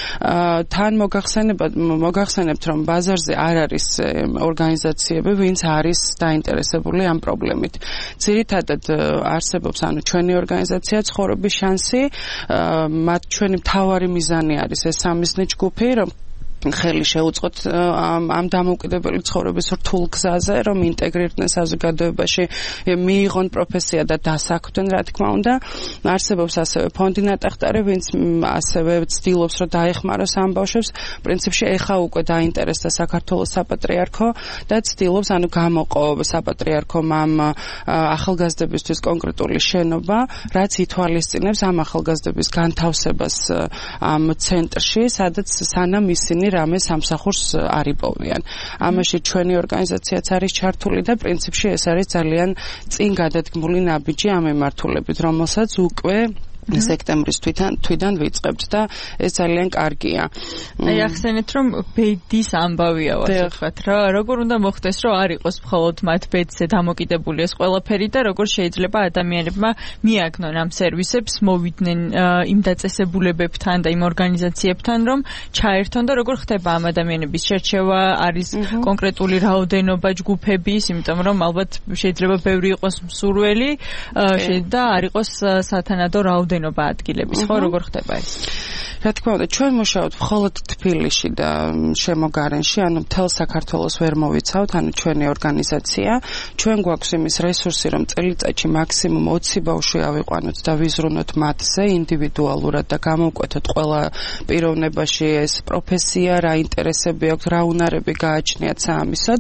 თან მოგახსენებთ, რომ ბაზარზე არ არის ორგანიზაციები, ვინც არის დაინტერესებული ამ პრობლემით. ძირითადად არსებობს ანუ ჩვენი ორგანიზაცია ცხოვრების შანსი, მათ ჩვენი მთავარი მიზანი არის ეს სამიზნე ჯგუფი, რომ ხელი შეუწყოთ ამ დამოუკიდებელი ცხოვრების რთულ გზაზე, რომ ინტეგრირდნენ საზოგადოებაში, მიიღონ პროფესია და დასაქმდნენ, რა თქმა უნდა. არსებობს ასევე ფონდი ნატახტარი, ვინც ასევე ცდილობს, რომ დაეხმაროს ამ ბავშვებს. პრინციპში ეხა უკვე დაინტერესდა საქართველოს საპატრიარქო და ცდილობს, ანუ გამოყო საპატრიარქომ ამ ახალგაზრდებისთვის კონკრეტული შენობა, რაც ითვალისწინებს ამ ახალგაზრდების განთავსებას ამ ცენტრში, სადაც სანამ ისინი რამე სამსახურს არ იპოვიან. ამაში ჩვენი ორგანიზაციაც არის ჩართული და პრინციპში ეს არის ძალიან წინ გადადგმული ნაბიჯი ამ მიმართულებით, რომელსაც უკვე სექტემბრის თვიდან ვიწყებთ და ეს ძალიან კარგია. აი ახსენეთ, რომ ბედის ამბავია ვთქვათ რა, როგორ უნდა მოხდეს, რომ არ იყოს მხოლოდ მათ ბედზე დამოკიდებული ეს ყველაფერი და როგორ შეიძლება ადამიანებმა მიაგნონ ამ სერვისებს, მოვიდნენ იმ დაწესებულებებთან და იმ ორგანიზაციებთან, რომ ჩაერთონ და როგორ ხდება ამ ადამიანების შერჩევა, არის კონკრეტული რაოდენობა ჯგუფების, იმიტომ რომ ალბათ შეიძლება ბევრი იყოს მსურველი და არ იყოს სათანადო რაოდენობა რაოდენობა ადგილების, ხო, როგორ ხდება ეს? რა თქმა უნდა, ჩვენ მუშაობთ მხოლოდ თბილისში და შემოგარენში, ანუ მთელ საქართველოს ვერ მოვიცავთ, ანუ ჩვენი ორგანიზაცია. ჩვენ გვაქვს იმის რესურსი, რომ წელიწადში მაქსიმუმ 20 ბავშვი ავიყვანოთ და ვიზრუნოთ მათზე ინდივიდუალურად და გამოვკვეთოთ ყველა პიროვნებაში ეს პროფესია, რა ინტერესები აქვს, რა უნარები გააჩნიათ საამისოდ.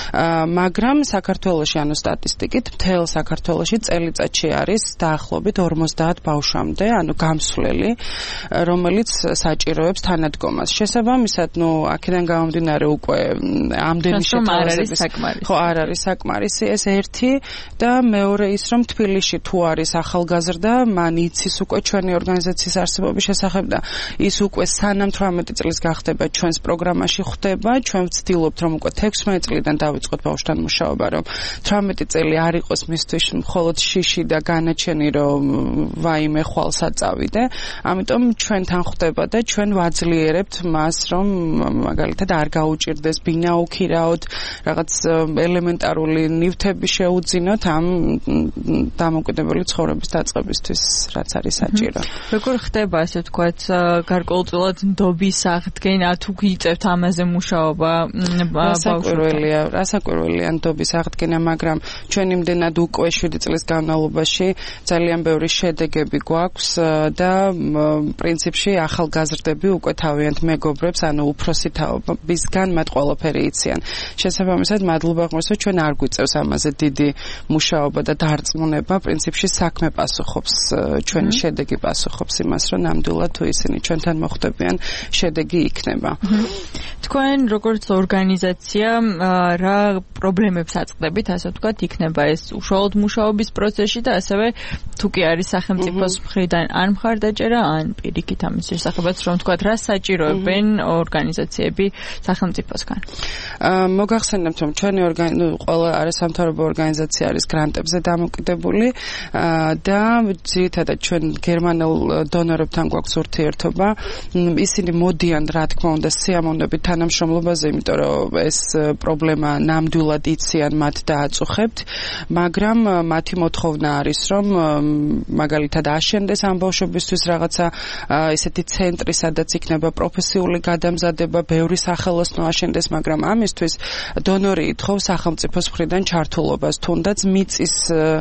მაგრამ საქართველოში, ანუ სტატისტიკით, მთელ საქართველოში წელიწადში არის დაახლოებით 50 ბავშვამდე, ანუ გამსვლელი, რომელიც საჭიროებს თანადგომას. შესაბამისად, აქედან გამომდინარე უკვე ამდენი შეთავაზების ხო არ არის საკმარისი, ეს ერთი და მეორე ის, რომ თბილისში თუ არის ახალგაზრდა, მან იცის უკვე ჩვენი ორგანიზაციის არსებობის შესახებ და ის უკვე სანამ 18 წლის გახდება ჩვენს პროგრამაში ხვდება, ჩვენ ვცდილობთ, რომ უკვე 16 წლიდან დავიწყოთ ბავშვთან მუშაობა, რომ 18 წელი არ იყოს მისთვის მხოლოდ შიში და განაჩენი, რომ ვაიმე ხვალ საწავიდე. ამიტომ ჩვენთან ხდება და ჩვენ ვაძლიერებთ მას, რომ მაგალითად არ გაუჭირდეს ბინა უქირაოდ, რაღაც ელემენტარული ნივთები შეუძინოთ ამ დამოუკიდებელი ცხოვრების დაწყებისთვის, რაც არის საჭირო. როგორ ხდება, ასე ვთქვათ, გარკვეულწილად ნდობის აღდგენა, თუ გიწევთ ამაზე მუშაობა ბავშვებთან? რასაკვირველია ნდობის აღდგენა, მაგრამ ჩვენ იმდენად უკვე 7 წლის განმავლობაში ძალიან ბევრი შედეგები გვაქვს და პრინციპში ახალგაზრდები უკვე თავიანთ მეგობრებს, ანუ უფროსი თაობისგან მათ ყველაფერი იციან. შესაბამისად, მადლობა ღმერთს, ჩვენ არ გვიწევს ამაზე დიდი მუშაობა და დარწმუნება, პრინციპში საქმე პასუხობს, ჩვენი შედეგი პასუხობს იმას, რომ ნამდვილად თუ ისინი ჩვენთან მოხვდებიან, შედეგი იქნება. თქვენ როგორც ორგანიზაცია რა პრობლემებს აწყდებით, ასე ვთქვათ, იქნება ეს უშუალოდ მუშაობის პროცესში და ასევე თუ კი არის სახელმწიფოს მხრიდან ან მხარდაჭერა, ან პირიქით ამის შესახებაც რომ ვთქვათ, რა საჭიროებენ ორგანიზაციები სახელმწიფოსგან. მოგახსენებთ, რომ ჩვენი ყველა არასამთავრობო ორგანიზაცია არის გრანტებზე დამოკიდებული და ძირითადად ჩვენ გერმანელ დონორებთან გვაქვს ურთიერთობა. ისინი მოდიან, რა თქმა უნდა, სიამოვნებით თანამშრომლობაზე, იმიტომ რომ ეს პრობლემა ნამდვილად იციან, მათ დააწუხებთ, მაგრამ მათი მოთხოვნა არის, რომ მაგალითად აშენდეს ამ ბავშვებისთვის რაღაცა ესეთი ცენტრი, სადაც იქნება პროფესიული გადამზადება, ბევრი სახელოსნო აშენდეს, მაგრამ ამისთვის დონორი ითხოვს სახელმწიფოს მხრიდან ჩართულობას, თუნდაც მიწის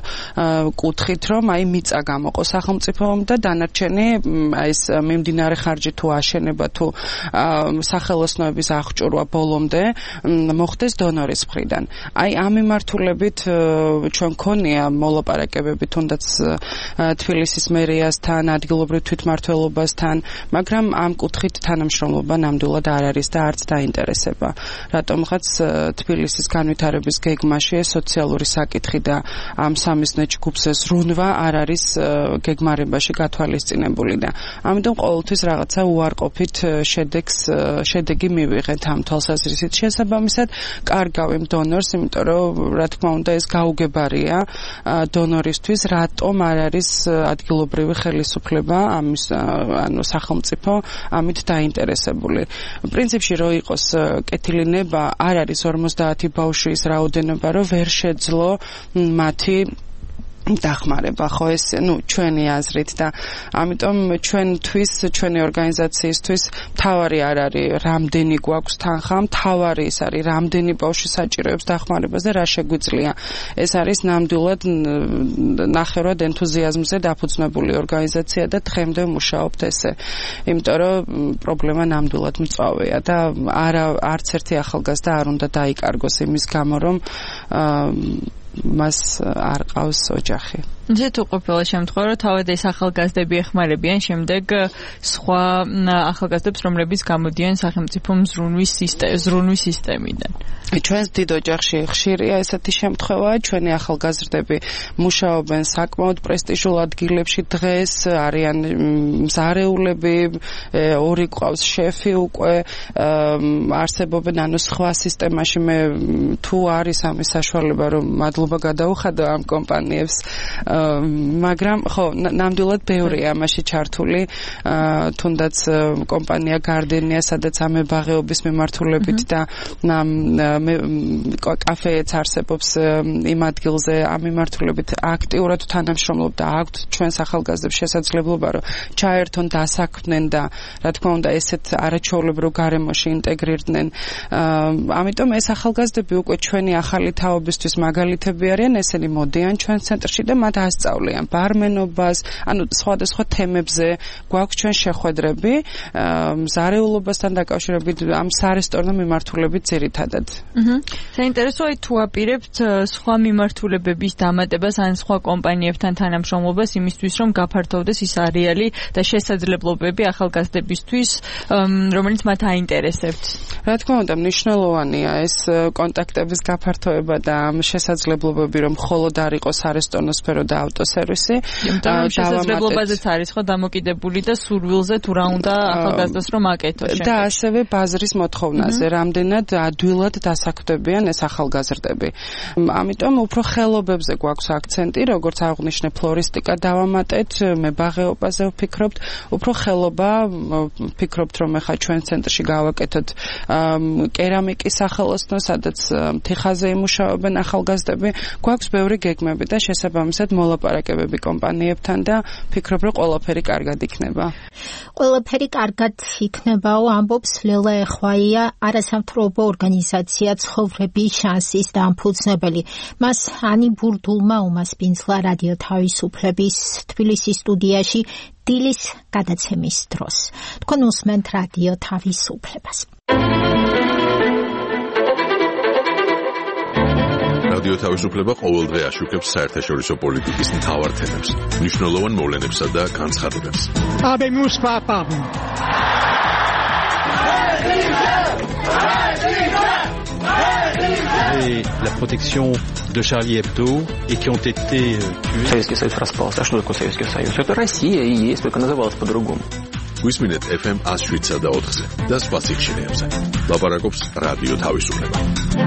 კუთხით, რომ მიწა გამოყო სახელმწიფომ და დანარჩენი ეს მიმდინარე ხარჯი თუ აშენება თუ სახელოსნოების აღჭურვა ბოლომდე მოხდეს დონორის მხრიდან. ამ მიმართულებით ჩვენ გქონია მოლაპარაკებები თუნდაც თბილისის მერიასთან, ადგილობრივ თვითმმართველობასთან, მაგრამ ამ კუთხით თანამშრომლობა ნამდვილად არ არის და არც დაინტერესება. რატომღაც თბილისის განვითარების გეგმაში სოციალური საკითხი და ამ სამიზნე ჯგუფზე ზრუნვა არ არის გეგმარებაში გათვალისწინებული და ამიტომ ყოველთვის რაღაცა უარყოფით შედეგი მივიღეთ ამ თვალსაზრისით. შესაბამისად, კარგავ იმ დონორს, იმიტომ რომ რა თქმა უნდა ეს გაუგებარია დონორისთვის, რატომ არ არის ადგილობრივი ხელისუფლება ამის ანუ სახელმწიფო ამით დაინტერესებული. პრინციპში რო იყოს კეთილი ნება, არ არის 50 ბავშვის რაოდენობა, რომ ვერ შეძლო მათი დახმარება, ხო ეს ჩვენი აზრით და ამიტომ ჩვენთვის, ჩვენი ორგანიზაციისთვის მთავარი არ არის რამდენი გვაქვს თანხა, მთავარი ის არის რამდენი ბავშვი საჭიროებს დახმარებას და რა შეგვიძლია. ეს არის ნამდვილად ნახევრად ენთუზიაზმზე დაფუძნებული ორგანიზაცია და დღემდე მუშაობთ ესე. იმიტომ რომ პრობლემა ნამდვილად მწვავეა და არც ერთი ახალგაზრდა არ უნდა დაიკარგოს იმის გამო, რომ მას არ ყავს ოჯახი. თუ ყოფილა შემთხვევა, რომ თავად ეს ახალგაზრდები ეხმარებიან შემდეგ სხვა ახალგაზრდებს, რომლებიც გამოდიან სახელმწიფო ზრუნვის სისტემიდან. ჩვენს დიდ ოჯახში ხშირია ესეთი შემთხვევა, ჩვენი ახალგაზრდები მუშაობენ საკმაოდ პრესტიჟულ ადგილებში დღეს, არიან მზარეულები, ორი ყავს შეფი უკვე, არსებობენ ანუ სხვა სისტემაში. მე თუ არის ამის საშუალება, რომ მადლობა გადაუხადო ამ კომპანიებს მაგრამ ხო ნამდვილად ბევრია ამაში ჩართული თუნდაც კომპანია Gardenia სადაც ამებაღეობის მიმართულებით და კაფეც არსებობს იმ ადგილზე ამ მიმართულებით აქტიურად თანამშრომლობდა აქვთ ჩვენს ახალგაზრდებს შესაძლებლობა რომ ჩაერთონ დასაქმდნენ და რა თქმა უნდა ესეთ არაჩვეულებრივ გარემოში ინტეგრირდნენ ამიტომ ეს ახალგაზრდები უკვე ჩვენი ახალი თაობისთვის მაგალითები არიან ესენი მოდიან ჩვენ ცენტრში და მათ ასწავლიან ბარმენობას ანუ სხვადასხვა თემებზე გვაქვს ჩვენ შეხვედრები მზარეულობასთან დაკავშირებით ამ სარესტორნო მიმართულებით ძირითადად საინტერესოა თუ აპირებთ სხვა მიმართულებების დამატებას ან სხვა კომპანიებთან თანამშრომლობას იმისთვის რომ გაფართოვდეს ის არეალი და შესაძლებლობები ახალგაზრდებისთვის რომელიც მათ აინტერესებთ რა თქმა უნდა მნიშვნელოვანია ეს კონტაქტების გაფართოება და ამ შესაძლებლობები რომ მხოლოდ არ იყოს არესტორნო სფერო და ავტოსერვისი შესაძლებლობაზეც არის ხო დამოკიდებული და სურვილზე თუ რა უნდა ახალგაზრდას რომ აკეთოს და ასევე ბაზრის მოთხოვნაზე რამდენად ადვილად დასაქმდებიან ეს ახალგაზრდები ამიტომ უფრო ხელობებზე გვაქვს აქცენტი როგორც აღვნიშნე ფლორისტიკა დავამატეთ მებაღეობაზე ვფიქრობთ უფრო ხელობა ვფიქრობთ რომ ახლა ჩვენ ცენტრში გავაკეთოთ კერამიკის სახელოსნო სადაც თიხაზე იმუშავებენ ახალგაზრდები გვაქვს ბევრი გეგმები და შესაბამისად მოლაპარაკებები კომპანიებთან და ვფიქრობ რომ ყველაფერი კარგად იქნება ყველაფერი კარგად იქნებაო ამბობს ლელა ეხვაია არასამთავრობო ორგანიზაცია ცხოვრების შანსის დამფუძნებელი მას ანი ბურდულმა უმასპინძლა რადიო თავისუფლების თბილისის სტუდიაში დილის გადაცემის დროს თქვენ უსმენთ რადიო თავისუფლებას რადიო თავისუფლება ყოველდღე აშუქებს საერთაშორისო პოლიტიკის მთავარ თემებს, მნიშვნელოვან მოვლენებსა და განცხადებებს. Habemus papam. Et la protection de Charlie Hebdo et qui ont été tués. Советский Союз распался. А что такое Советский Союз? Это Россия и есть, только называлась по-другому. Висминет FM 107 და 4-ზე და სხვა სიხშირეებზე. ლაპარაკობს რადიო თავისუფლება.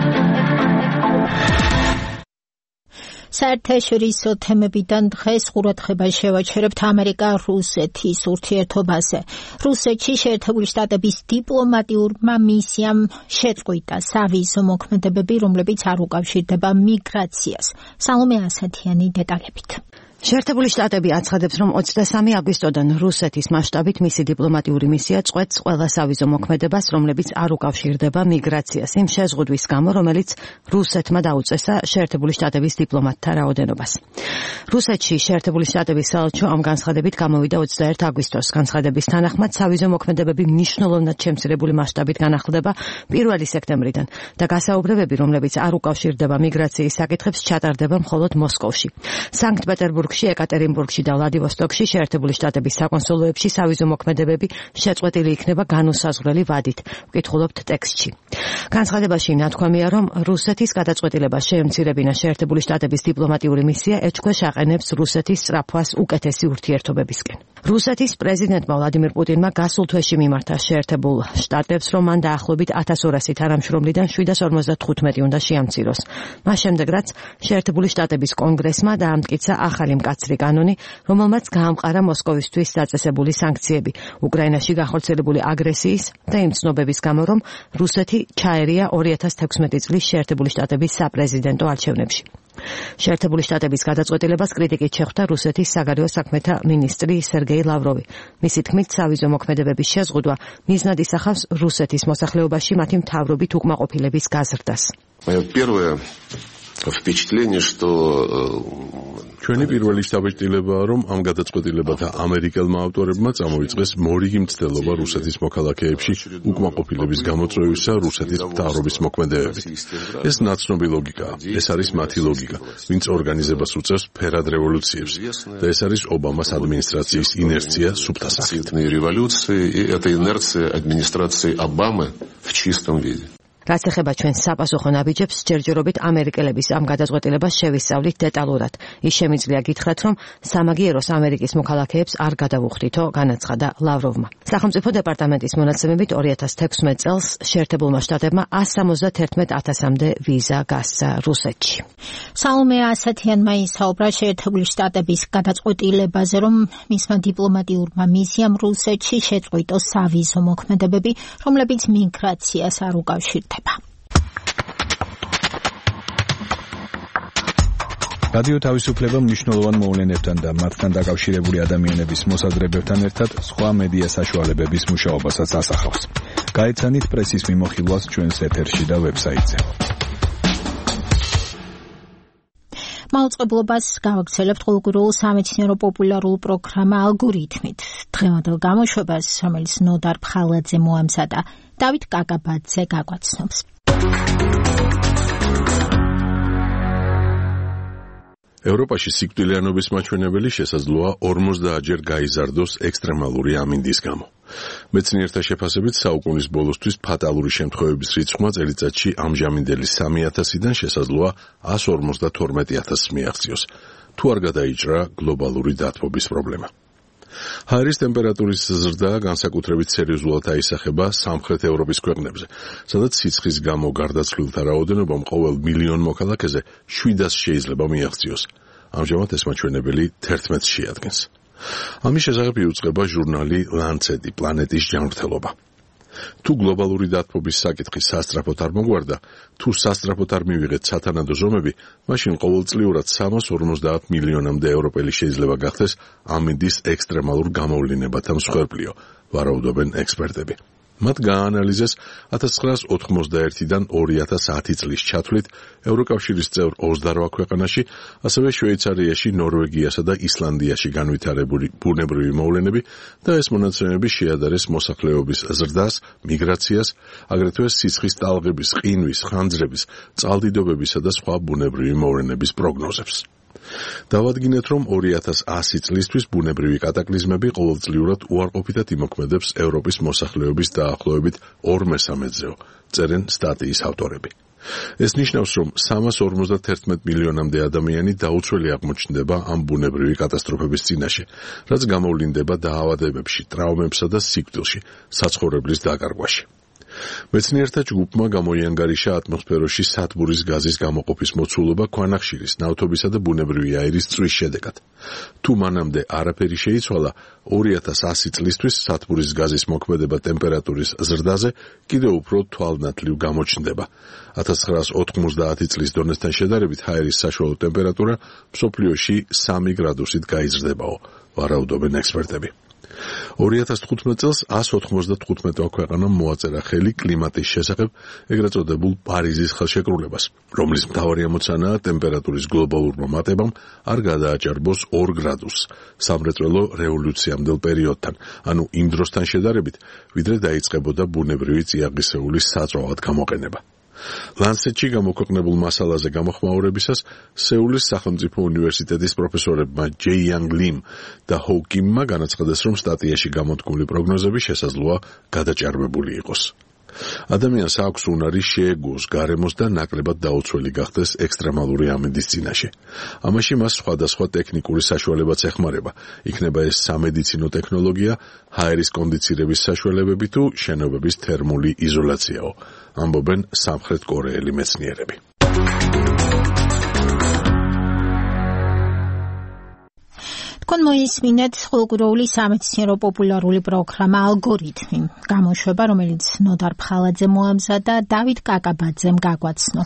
საერთაშორისო თემებიდან დღეს ყურადღებას შევაჩერებთ ამერიკა-რუსეთის ურთიერთობაზე. რუსეთში შეერთებული შტატების დიპლომატიურმა მისიამ შეწყვიტა სავიზო მოქმედებები, რომლებიც არ უკავშირდება მიგრაციას. სალომე ასათიანი დეტალებით. შეერთებული შტატები აცხადებს, რომ 23 აგვისტოდან რუსეთის მასშტაბით მისი დიპლომატიური მისია წყვეტს ყველა სავიზო მოქმედებას, რომლებიც არ უკავშირდება მიგრაციას, იმ შეზღუდვის გამო, რომელიც რუსეთმა დაუწესა შეერთებული შტატების დიპლომატთა რაოდენობას. რუსეთში შეერთებული შტატების საელჩო ამ განცხადებით გამოვიდა 21 აგვისტოს. განცხადების თანახმად სავიზო მოქმედებები მნიშვნელოვნად შემცირებული მასშტაბით განახლდება 1 სექტემბრიდან და გასაუბრებები, რომლებიც არ უკავშირდება მიგრაციის საკითხებს, ჩატარდება მხოლოდ მოსკოვში. სანქტ-პეტერბურგში, ეკატერინბურგში და ვლადივოსტოკში შეერთებული შტატების საკონსულოებში სავიზო მოქმედებები შეწყვეტილი იქნება განუსაზღვრელი ვადით, ვკითხულობთ ტექსტში. განცხადებაში ნათქვამია, რომ რუსეთის გადაწყვეტილებას შეემცირებინა შეერთებული შტატების დიპლომატიური მისია ეჭქვეშ აყენებს რუსეთის სწრაფვას უკეთესი ურთიერთობებისკენ. რუსეთის პრეზიდენტმა ვლადიმირ პუტინმა გასულ თვეში მიმართა შეერთებულ შტატებს, რომ მან დაახლოებით 1200 თანამშრომლიდან 755 უნდა შეამციროს. მას შემდეგ, რაც შეერთებული შტატების კონგრესმა დაამტკიცა ახალი მკაცრი კანონი, რომელმაც გაამყარა მოსკოვისთვის დაწესებული სანქციები უკრაინაში განხორციელებული აგრესიის და იმ ცნობების გამო, რომ რუსეთი ჩაერია 2016 წლის შეერთებული შტატების საპრეზიდენტო არჩევნებში. შეერთებული შტატების გადაწყვეტილებას კრიტიკით შეხვდა რუსეთის საგარეო საქმეთა მინისტრი სერგეი ლავროვი. მისი თქმით, სავიზო მოქმედებების შეზღუდვა მიზნად ისახავს რუსეთის მოსახლეობაში მათი მთავრობით უკმაყოფილების გაზრდას. Впечатление, что ჩვენი პირველი შთაბეჭდილებაა, რომ ამ გადაწყვეტილებათა ამერიკელმა ავტორებმა წამოიწყეს მორიგი მცდელობა რუსეთის მოქალაქეებში უკმაყოფილების გამოწვევისა რუსეთის მთავრობის მოქმედებებით. ეს ნაცნობი ლოგიკაა, ეს არის მათი ლოგიკა, ვინც ორგანიზებას უწევს ფერად რევოლუციებს და ეს არის ობამას ადმინისტრაციის ინერცია სუფთა სახით. Революции и эта инерция администрации Обамы в чистом виде. რაც ეხება ჩვენ საპასუხო ნაბიჯებს, ჯერჯერობით ამერიკელების ამ გადაწყვეტილებას შევისწავლით დეტალურად. ის შემიძლია გითხრათ, რომ სამაგიეროს ამერიკის მოქალაქეებს არ გადავუხდითო, განაცხადა ლავროვმა. სახელმწიფო დეპარტამენტის მონაცემებით 2016 წელს შეერთებულმა შტატებმა 171,000-მდე ვიზა გასცა რუსეთში. საომე ასათიანმა ისაუბრა შეერთებული შტატების გადაწყვეტილებაზე, რომ მისმა დიპლომატიურმა მისიამ რუსეთში შეწყვიტოს სავიზო მოქმედებები, რომლებიც მიგრაციას არ უკავშირდება. რადიო თავისუფლება მნიშვნელოვან მოვლენებთან და მათთან დაკავშირებული ადამიანების მოსაზრებებთან ერთად სხვა მედია საშუალებების მუშაობასაც ასახავს. გაეცანით პრესის მიმოხილვას ჩვენს ეთერში და ვებსაიტზე. მაუწყებლობას გავაგრძელებთ ყოველკვირეულ სამეცნიერო პოპულარულ პროგრამა ალგორითმით. დღევანდელ გამოშვებას, რომელიც ნოდარ ფხალაძე მოამზადა, დავით კაკაბაძე გაგვაცნობს. ევროპაში სიკვდილიანობის მაჩვენებელი შესაძლოა 50-ჯერ გაიზარდოს ექსტრემალური ამინდის გამო. მეცნიერთა შეფასებით საუკუნის ბოლოსთვის ფატალური შემთხვევების რიცხვმა წელიწადში ამჟამინდელი 3,000-დან შესაძლოა 152,000-ს მიაღწიოს, თუ არ გადაიჭრა გლობალური დათბობის პრობლემა. ჰაერის ტემპერატურის ზრდა განსაკუთრებით სერიოზულად აისახება სამხრეთ ევროპის ქვეყნებზე, სადაც სიცხის გამო გარდაცვლილთა რაოდენობამ ყოველ მილიონ მოქალაქეზე 700 შეიძლება მიაღწიოს. ამჟამად ეს მაჩვენებელი 11-ს შეადგენს. ამის შესახებ იუწყება ჟურნალი ლანცეტი პლანეტის ჯანმრთელობა. თუ გლობალური დათბობის საკითხი სასწრაფოდ არ მოგვარდა, თუ სასწრაფოდ არ მივიღეთ სათანადო ზომები, მაშინ ყოველწლიურად 350 მილიონამდე ევროპელი შეიძლება გახდეს ამინდის ექსტრემალურ გამოვლინებათა მსხვერპლიო, ვარაუდობენ ექსპერტები. მათ გააანალიზეს 1991-დან 2010 წლის ჩათვლით ევროკავშირის წევრ 28 ქვეყანაში, ასევე შვეიცარიაში, ნორვეგიასა და ისლანდიაში განვითარებული ბუნებრივი მოვლენები და ეს მონაცემები შეადარეს მოსახლეობის ზრდას, მიგრაციას, აგრეთვე სიცხის ტალღების, ყინვის, ხანძრების, წყალდიდობებისა და სხვა ბუნებრივი მოვლენების პროგნოზებს. დავადგინეთ, რომ 2100 წლისთვის ბუნებრივი კატაკლიზმები ყოველწლიურად უარყოფითად იმოქმედებს ევროპის მოსახლეობის დაახლოებით 2/3-ზეო, წერენ სტატიის ავტორები. ეს ნიშნავს, რომ 351 მილიონამდე ადამიანი დაუცველი აღმოჩნდება ამ ბუნებრივი კატასტროფების წინაშე, რაც გამოვლინდება დაავადებებში, ტრავმებსა და სიკვდილში, საცხოვრებლის დაკარგვაში. მეცნიერთა ჯგუფმა გამოიანგარიშა ატმოსფეროში სათბურის გაზის გამოყოფის მოცულობა ქვანახშირის, ნავთობისა და ბუნებრივი აირის წვის შედეგად. თუ მანამდე არაფერი შეიცვალა, 2100 წლისთვის სათბურის გაზის მოქმედება ტემპერატურის ზრდაზე კიდევ უფრო თვალნათლივ გამოჩნდება. 1990 წლის დონესთან შედარებით ჰაერის საშუალო ტემპერატურა მსოფლიოში 3 გრადუსით გაიზრდებაო, ვარაუდობენ ექსპერტები. 2015 წელს 195 ქვეყანამ მოაწერა ხელი კლიმატის შესახებ ეგრეთ წოდებულ პარიზის ხელშეკრულებას, რომლის მთავარი ამოცანაა ტემპერატურის გლობალურმა მატებამ არ გადააჭარბოს 2 გრადუსს სამრეწველო რევოლუციამდელ პერიოდთან, ანუ იმ დროსთან შედარებით, ვიდრე დაიწყებოდა ბუნებრივი წიაღისეულის საწვავად გამოყენება. ლანცეტში გამოქვეყნებულ მასალაზე გამოხმაურებისას სეულის სახელმწიფო უნივერსიტეტის პროფესორებმა ჯეი იანგ ლიმ და ჰოუ კიმმა განაცხადეს, რომ სტატიაში გამოთქმული პროგნოზები შესაძლოა გადაჭარბებული იყოს. ადამიანს აქვს უნარი შეეგუოს გარემოს და ნაკლებად დაუცველი გახდეს ექსტრემალური ამინდის წინაშე. ამაში მას სხვადასხვა ტექნიკური საშუალებაც ეხმარება, იქნება ეს სამედიცინო ტექნოლოგია, ჰაერის კონდიცირების საშუალებები თუ შენობების თერმული იზოლაციაო, ამბობენ სამხრეთ კორეელი მეცნიერები. თქვენ მოისმინეთ ყოველკვირეული სამეცნიერო პოპულარული პროგრამა ალგორითმი, გამოშვება, რომელიც ნოდარ ფხალაძე მოამზადა, დავით კაკაბაძემ გაგვაცნო.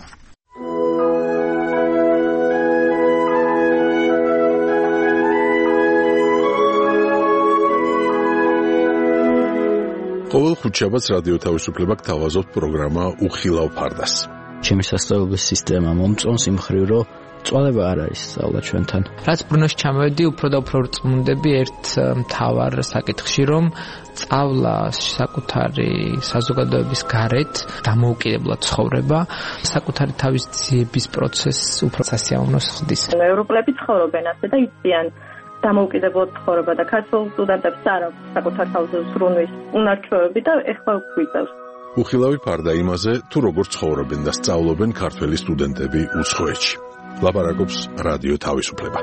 ყოველ ხუთშაბათს რადიო თავისუფლება გთავაზობთ პროგრამა უხილავ ფარდას. ჩემი სასწავლებელი სისტემა მომწონს იმ მხრივ, რომ წვალება არ არის სწავლა ჩვენთან. რაც ბრუნოში ჩამოვედი, უფრო და უფრო წმუნდები ერთ მთავარ საკითხში, რომ სწავლა საკუთარი საზოგადოების გარეთ დამოუკიდებლად ცხოვრება, საკუთარი თავის ძიების პროცესს უფრო სასიამოვნოს ხდის. ევროპელები ცხოვრობენ ასე და იციან დამოუკიდებლად ცხოვრება და ქართულ სტუდენტებს არ აქვს საკუთარ თავზე ზრუნვის უნარჩვევები და ეხლა გვიწევს. უხილავი ფარდა იმაზე, თუ როგორ ცხოვრობენ და სწავლობენ ქართველი სტუდენტები უცხოეთში. ლაპარაკობს რადიო თავისუფლება.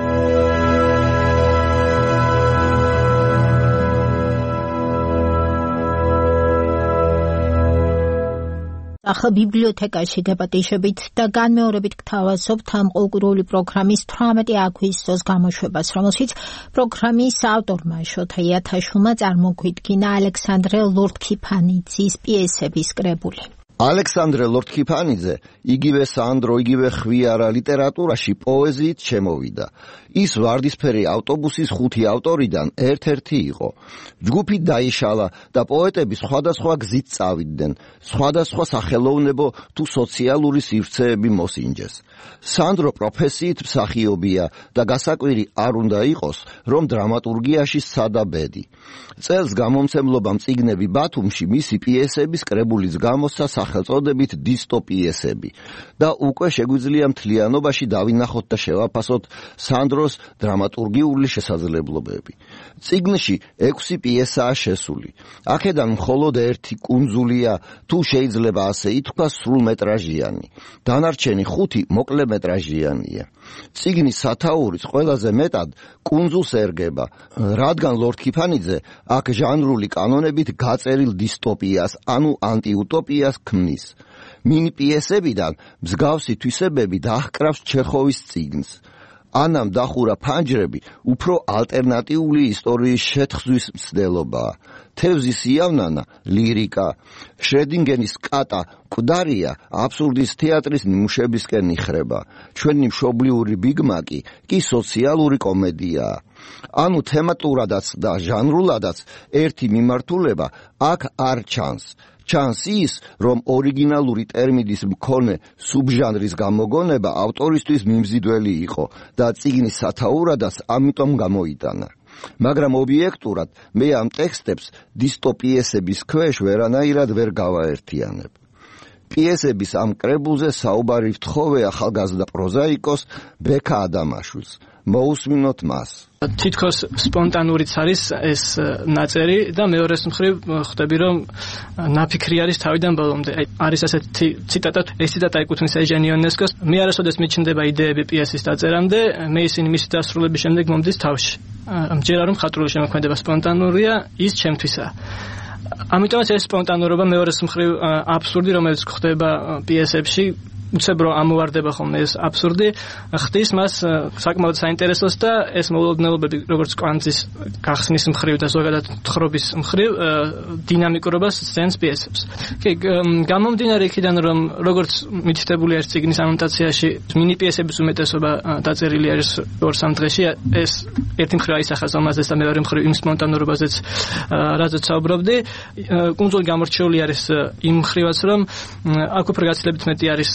ახლა ბიბლიოთეკაში დეპატიშებით და განმეორებით გთავაზობთ ამ ყოველკვირეული პროგრამის 18 აგვისტოს გამოშვებას, რომელშიც პროგრამის ავტორმა შოთა იათაშვილმა წარმოგვიდგინა ალექსანდრე ლორთქიფანიძის პიესების კრებული. ალექსანდრე ლორთქიფანიძე იგივე სანდრო, იგივე ხვიარა ლიტერატურაში პოეზიით შემოვიდა. ის ვარდისფერი ავტობუსის 5 ავტორიდან ერთ-ერთი იყო. ჯგუფი დაიშალა და პოეტები სხვადასხვა გზით წავიდნენ, სხვადასხვა სახელოვნებო თუ სოციალური სივრცეები მოსინჯეს. სანდრო პროფესიით მსახიობია და გასაკვირი არ უნდა იყოს, რომ დრამატურგიაში სცადა ბედი. წელს გამომცემლობამ წიგნები ბათუმში მისი პიესების კრებულის გამოსცა სახელწოდებით დისტოპიესები და უკვე შეგვიძლია მთლიანობაში დავინახოთ და შევაფასოთ სანდროს დრამატურგიული შესაძლებლობები. წიგნში 6 პიესაა შესული. აქედან მხოლოდ ერთი კუნძულია, თუ შეიძლება ასე ითქვას, სრულმეტრაჟიანი. დანარჩენი 5 მოკლემეტრაჟიანია. წიგნის სათაურიც ყველაზე მეტად კუნძულს ერგება, რადგან ლორთქიფანიძე აქ ჟანრული კანონებით გაწერილ დისტოპიას, ანუ ანტიუტოპიას ქმნის. მინი პიესებიდან მსგავსი თვისებები დაჰკრავს ჩეხოვის წიგნს. ანამ დახურა ფანჯრები უფრო ალტერნატიული ისტორიის შეთხზვის მცდელობაა. თევზის იავნანა ლირიკა, შრედინგენის კატა მკვდარია აბსურდის თეატრის ნიმუშებისკენ იხრება. ჩვენი მშობლიური ბიგმაკი კი სოციალური კომედიაა. ანუ თემატურადაც და ჟანრულადაც ერთი მიმართულება აქ არ ჩანს. ჩანს ის, რომ ორიგინალური ტერმინის მქონე სუბჟანრის გამოგონება ავტორისთვის მიმზიდველი იყო და წიგნის სათაურადაც ამიტომ გამოიტანა. მაგრამ ობიექტურად მე ამ ტექსტებს დისტოპიესების ქვეშ ვერანაირად ვერ გავაერთიანებ. პიესების ამ კრებულზე საუბარი ვთხოვე ახალგაზრდა პროზაიკოს ბექა ადამაშვილს. მოусმინოთ მას. თითქოს სპონტანურიც არის ეს ნაწერი და მეორეს მხრივ ხვდები რომ ნაფიქრი არის თავიდან ბოლომდე. არის ასეთი ციტატა, ეს ციტატა ეკუთვნის ეჟენ იონესკოს, მე არასოდეს მიჩნდება იდეები პიესის დაწერამდე, მე ისინი მისი დასრულების შემდეგ მომდის თავში. მჯერა რომ ხატრული შემოქმედება სპონტანურია, ის ჩემთვისაა. ამიტომაც ეს სპონტანურობა მეორეს მხრივ აბსურდი, რომელიც ხდება პიესებში, უცებ რომ ამოვარდება ხოლმე ეს აბსურდი, ხდის მას საკმაოდ საინტერესოს და ეს მოულოდნელობები, როგორც კვანძის გახსნის მხრივ და ზოგადად თხრობის მხრივ დინამიკურობას სცემს პიესებს. კი, გამომდინარე იქიდან, რომ როგორც მითითებული არის წიგნის ანოტაციაში, მინი პიესების უმეტესობა დაწერილი არის 2-3 დღეში, ეს ერთი მხრივ აისახა ზომაზეც და მეორე მხრივ იმ სპონტანურობაზეც, რაზეც საუბრობდი. კუნძული გამორჩეული არის იმ მხრივაც, რომ აქ უფრო გაცილებით მეტი არის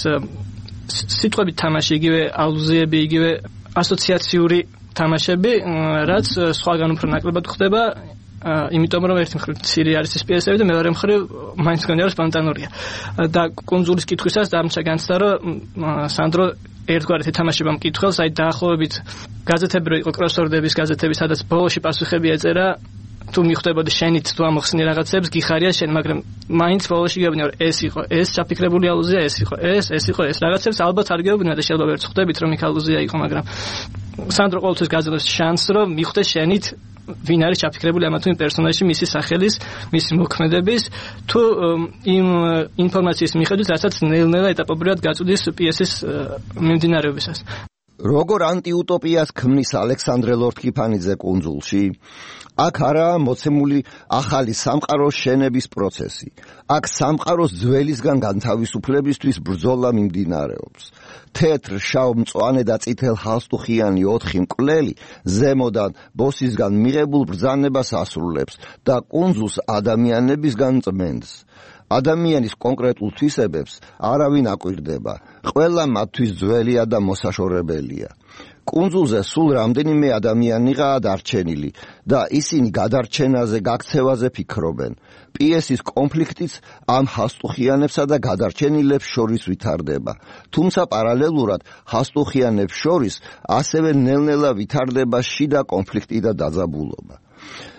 სიტყვებით თამაში, იგივე ალუზიები, იგივე ასოციაციური თამაშები, რაც სხვაგან უფრო ნაკლებად ხდება, იმიტომ რომ ერთი მხრივ ცირე არის ეს პიესები და მეორე მხრივ მაინც გონია სპონტანურია. და კუნძულის კითხვისას დამრჩა განცდა, რომ სანდრო ერთგვარად ეთამაშება მკითხველს, აი დაახლოებით გაზეთები რო იყო კროსვორდების გაზეთები, სადაც ბოლოში პასუხები ეწერა, თუ მიხვდებოდი შენით თუ ამოხსნი რაღაცებს, გიხარია შენ, მაგრამ მაინც ბოლოში გეუბნია, რომ ეს იყო, ეს ჩაფიქრებული ალუზია, ეს იყო, ეს იყო, ეს რაღაცებს ალბათ არ გეუბნია და შეიძლება ვერ ხვდებით, რომ იქ ალუზია იყო, მაგრამ სანდრო ყოველთვის გაძლევს შანსს, რომ მიხვდეს შენით ვინ არის ჩაფიქრებული ამა თუ იმ პერსონაჟში, მისი სახელის, მისი მოქმედების, თუ იმ ინფორმაციის მიხედვით, რასაც ნელ-ნელა ეტაპობრივად გაწვდის პიესის მიმდინარეობისას. როგორ ანტიუტოპიას ქმნის ალექსანდრე ლორთქიფანიძე კუნძულში? აქ არაა მოცემული ახალი სამყაროს შენების პროცესი. აქ სამყაროს ძველისგან განთავისუფლებისთვის ბრძოლა მიმდინარეობს. თეთრ, შავ, მწვანე და წითელ ჰალსტუხიანი 4 მკვლელი ზემოდან ბოსისგან მიღებულ ბრძანებას ასრულებს და კუნძულს ადამიანებისგან წმენდს. ადამიანის კონკრეტულ თვისებებს არავინ აკვირდება. ყველა მათთვის ძველია და მოსაშორებელია. კუნძულზე სულ რამდენიმე ადამიანიღაა დარჩენილი და ისინი გადარჩენაზე, გაქცევაზე ფიქრობენ. პიესის კონფლიქტიც ამ ჰასტუხიანებსა და გადარჩენილებს შორის ვითარდება. თუმცა პარალელურად ჰასტუხიანებს შორის ასევე ნელ-ნელა ვითარდება შიდა კონფლიქტი და დაძაბულობა.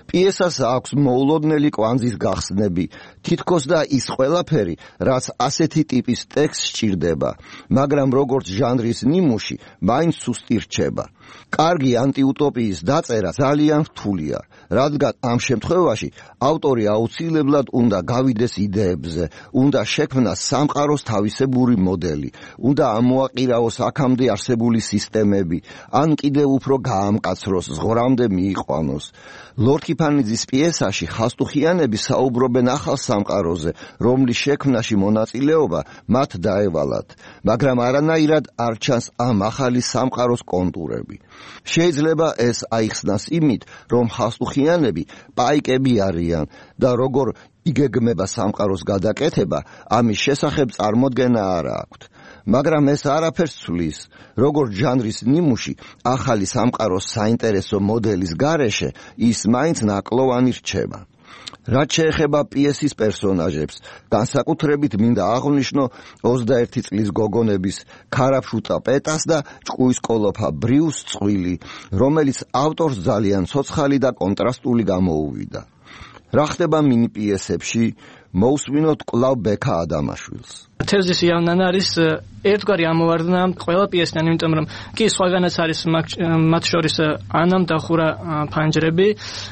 პიესას აქვს მოულოდნელი კვანძის გახსნები, თითქოს და ის ყველაფერი, რაც ასეთი ტიპის ტექსტს სჭირდება, მაგრამ როგორც ჟანრის ნიმუში, მაინც სუსტი რჩება. კარგი ანტიუტოპიის დაწერა ძალიან რთულია, რადგან ამ შემთხვევაში ავტორი აუცილებლად უნდა გავიდეს იდეებზე, უნდა შექმნას სამყაროს თავისებური მოდელი, უნდა ამოაყირაოს აქამდე არსებული სისტემები, ან კიდევ უფრო გაამკაცროს, ზღვრამდე მიიყვანოს. ლორდ კიფანიძის პიესაში ხასტუხიანები საუბრობენ ახალ სამყაროზე, რომლის შექმნაში მონაწილეობა მათ დაევალათ, მაგრამ არანაირად არ ჩანს ამ ახალი სამყაროს კონტურები. შეიძლება ეს აიხსნას იმით, რომ ხასტუხიანები პაიკები არიან და როგორ იგეგმება სამყაროს გადაკეთება, ამის შესახებ წარმოდგენა არ აქვთ. მაგრამ ეს არაფერს ცვლის, როგორც ჟანრის ნიმუში ახალი სამყაროს საინტერესო მოდელის გარეშე ის მაინც ნაკლოვანი რჩება. რაც შეეხება პიესის პერსონაჟებს, განსაკუთრებით მინდა აღვნიშნო 21 წლის გოგონების ქარაფშუტა პეტას და ჭკუისკოლოფა ბრიუს წყვილი, რომელიც ავტორს ძალიან ცოცხალი და კონტრასტული გამოუვიდა. რა ხდება მინი პიესებში? მოусმინოთ კვლავ ბექა ადამაშვილს. თევზის იავნანა არის ერთგვარი ამოვარდნა ყველა პიესიდან, იმიტომ რომ კი სხვაგანაც არის მათ შორის ანამ დახურა ფანჯრები,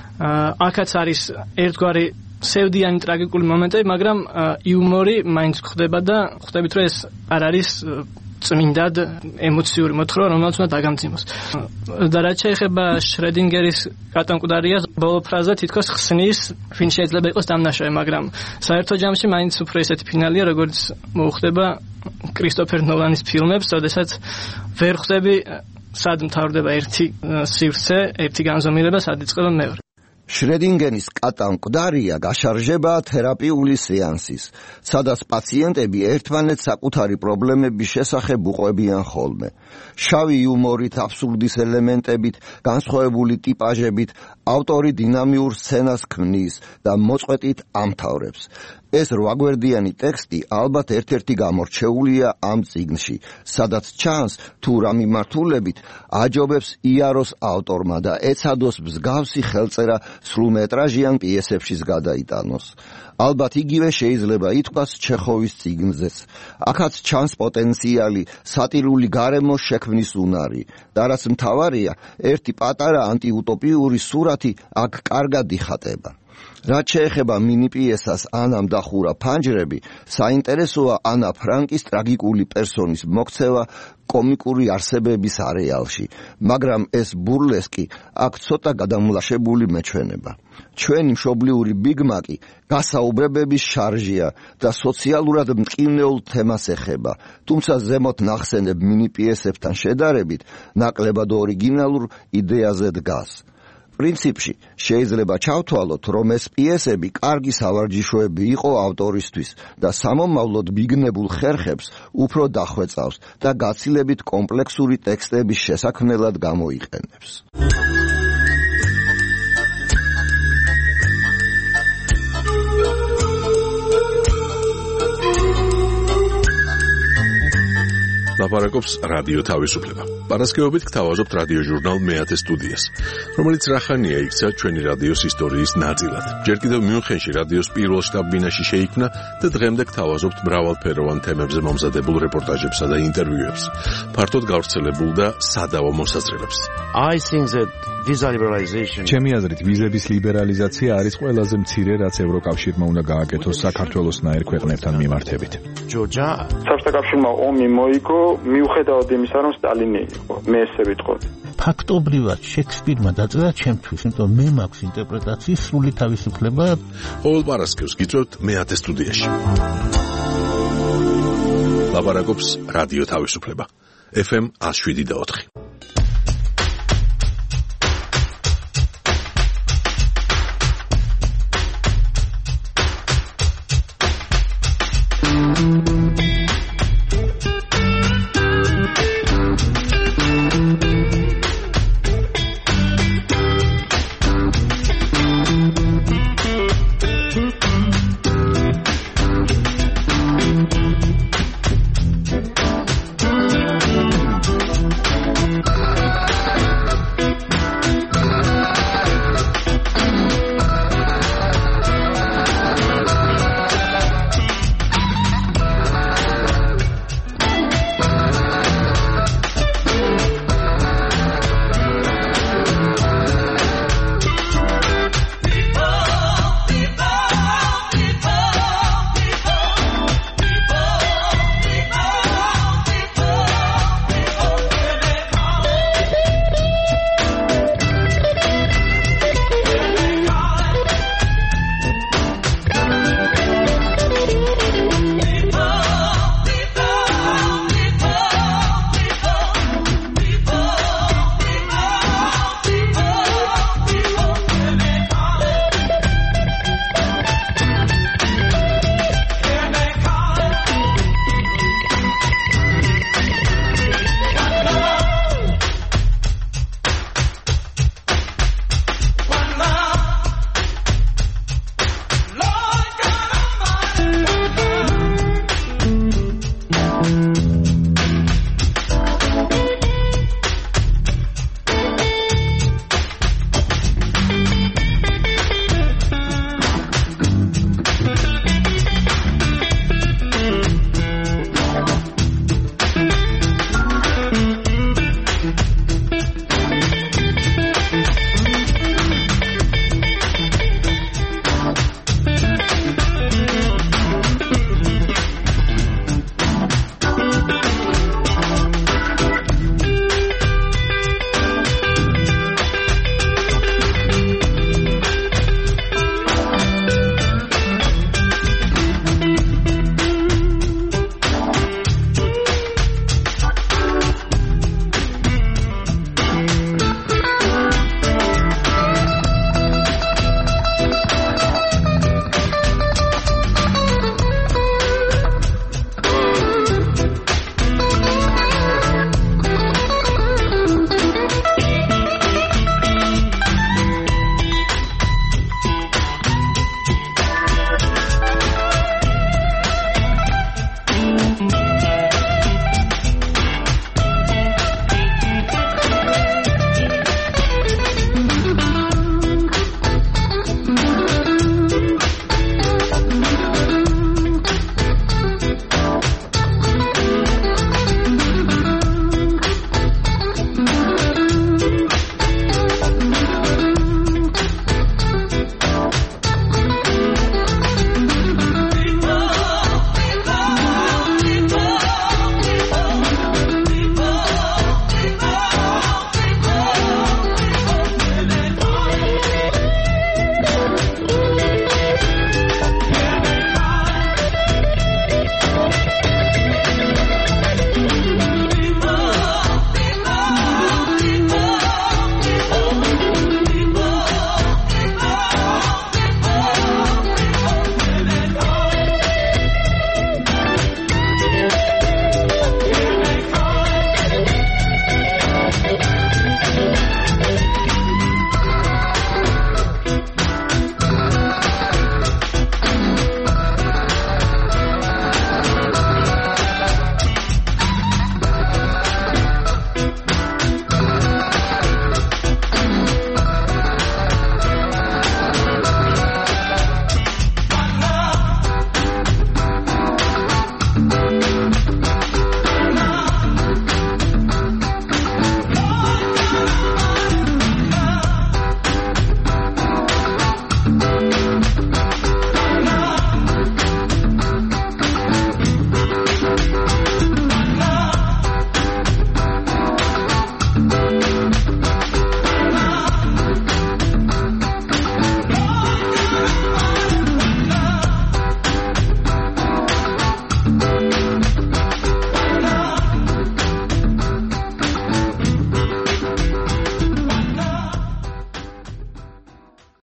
აქაც არის ერთგვარი სევდიანი ტრაგიკული მომენტები, მაგრამ იუმორი მაინც ხდება და ხვდებით რომ ეს არ არის წმინდად ემოციური მოთხრობა, რომელიც უნდა დაგამძიმოს. და რაც შეეხება შრედინგერის კატანკვდარია, ბოლო ფრაზა თითქოს ხსნის, ვინ შეიძლება იყოს დამნაშავე, მაგრამ საერთო ჯამში მაინც უფრო ესეთი ფინალია, როგორც მოუხდება კრისტოფერ ნოლანის ფილმებს, როდესაც ვერ ხვდები სად მთავრდება ერთი სივრცე, ერთი განზომილება, სად იწყება მეორე. შრედინგერის კატანკვდარია გაშარჟება თერაპიული სეანსის, სადაც პაციენტები ერთმანეთს საკუთარი პრობლემების შესახებ უყვებიან ხოლმე. შავი იუმორით, აბსურდის ელემენტებით, განსხვავებული ტიპაჟებით, ავტორი დინამიურ სცენას ქმნის და მოწყვეტით ამთავრებს. ეს 8-გვერდიანი ტექსტი ალბათ ერთ-ერთი გამორჩეულია ამ წიგნში, სადაც ჩანს თუ რა მიმართულებით აჯობებს იაროს ავტორმა და ეცადოს მსგავსი ხელწერა სრულმეტრაჟიან პიესებშიც გადაიტანოს. ალბათ იგივე შეიძლება ითქვას ჩეხოვის წიგნზეც. აქაც ჩანს პოტენციალი სატირული გარემოს შექმნის უნარი და რაც მთავარია, ერთი პატარა ანტიუტოპიური სურათი აქ კარგად იხატება. რაც შეეხება მინი პიესას ანამ დახურა ფანჯრები, საინტერესოა ანა ფრანკის ტრაგიკული პერსონის მოქცევა კომიკური არსებების არეალში, მაგრამ ეს ბურლესკი აქ ცოტა გადამლაშებული მეჩვენება. ჩვენი მშობლიური ბიგმაკი გასაუბრებების შარჟია და სოციალურად მტკივნეულ თემას ეხება, თუმცა ზემოთ ნახსენებ მინი პიესებთან შედარებით ნაკლებად ორიგინალურ იდეაზე დგას. პრინციპში შეიძლება ჩავთვალოთ, რომ ეს პიესები კარგი სავარჯიშოები იყო ავტორისთვის და სამომავლოდ ბიგნებულ ხერხებს უფრო დახვეწავს და გაცილებით კომპლექსური ტექსტების შესაქმნელად გამოიყენებს. ლაპარაკობს რადიო თავისუფლება. პარასკევობით გთავაზობთ რადიო ჟურნალ მეათე სტუდიას, რომელიც რახანია იქცა ჩვენი რადიოს ისტორიის ნაწილად. ჯერ კიდევ მიუნხენში რადიოს პირველ შტაბ-ბინაში შეიქმნა და დღემდე გთავაზობთ მრავალფეროვან თემებზე მომზადებულ რეპორტაჟებსა და ინტერვიუებს. ფართოდ გავრცელებულ და სადავო მოსაზრებებს. ჩემი აზრით, ვიზების ლიბერალიზაცია არის ყველაზე მცირე, რაც ევროკავშირმა უნდა გააკეთოს საქართველოსნაირ ქვეყნებთან მიმართებით. საბჭოთა კავშირმა ომი მოიგო, მიუხედავად იმისა, რომ სტალინი იყო. მე ესე ვიტყოდი. ფაქტობრივად შექსპირმა დაწერა ჩემთვის, იმიტომ მე მაქვს ინტერპრეტაციის სრული თავისუფლება. ყოველ პარასკევს გიწევთ მეათე სტუდიაში. ლაპარაკობს რადიო თავისუფლება. FM 107.4.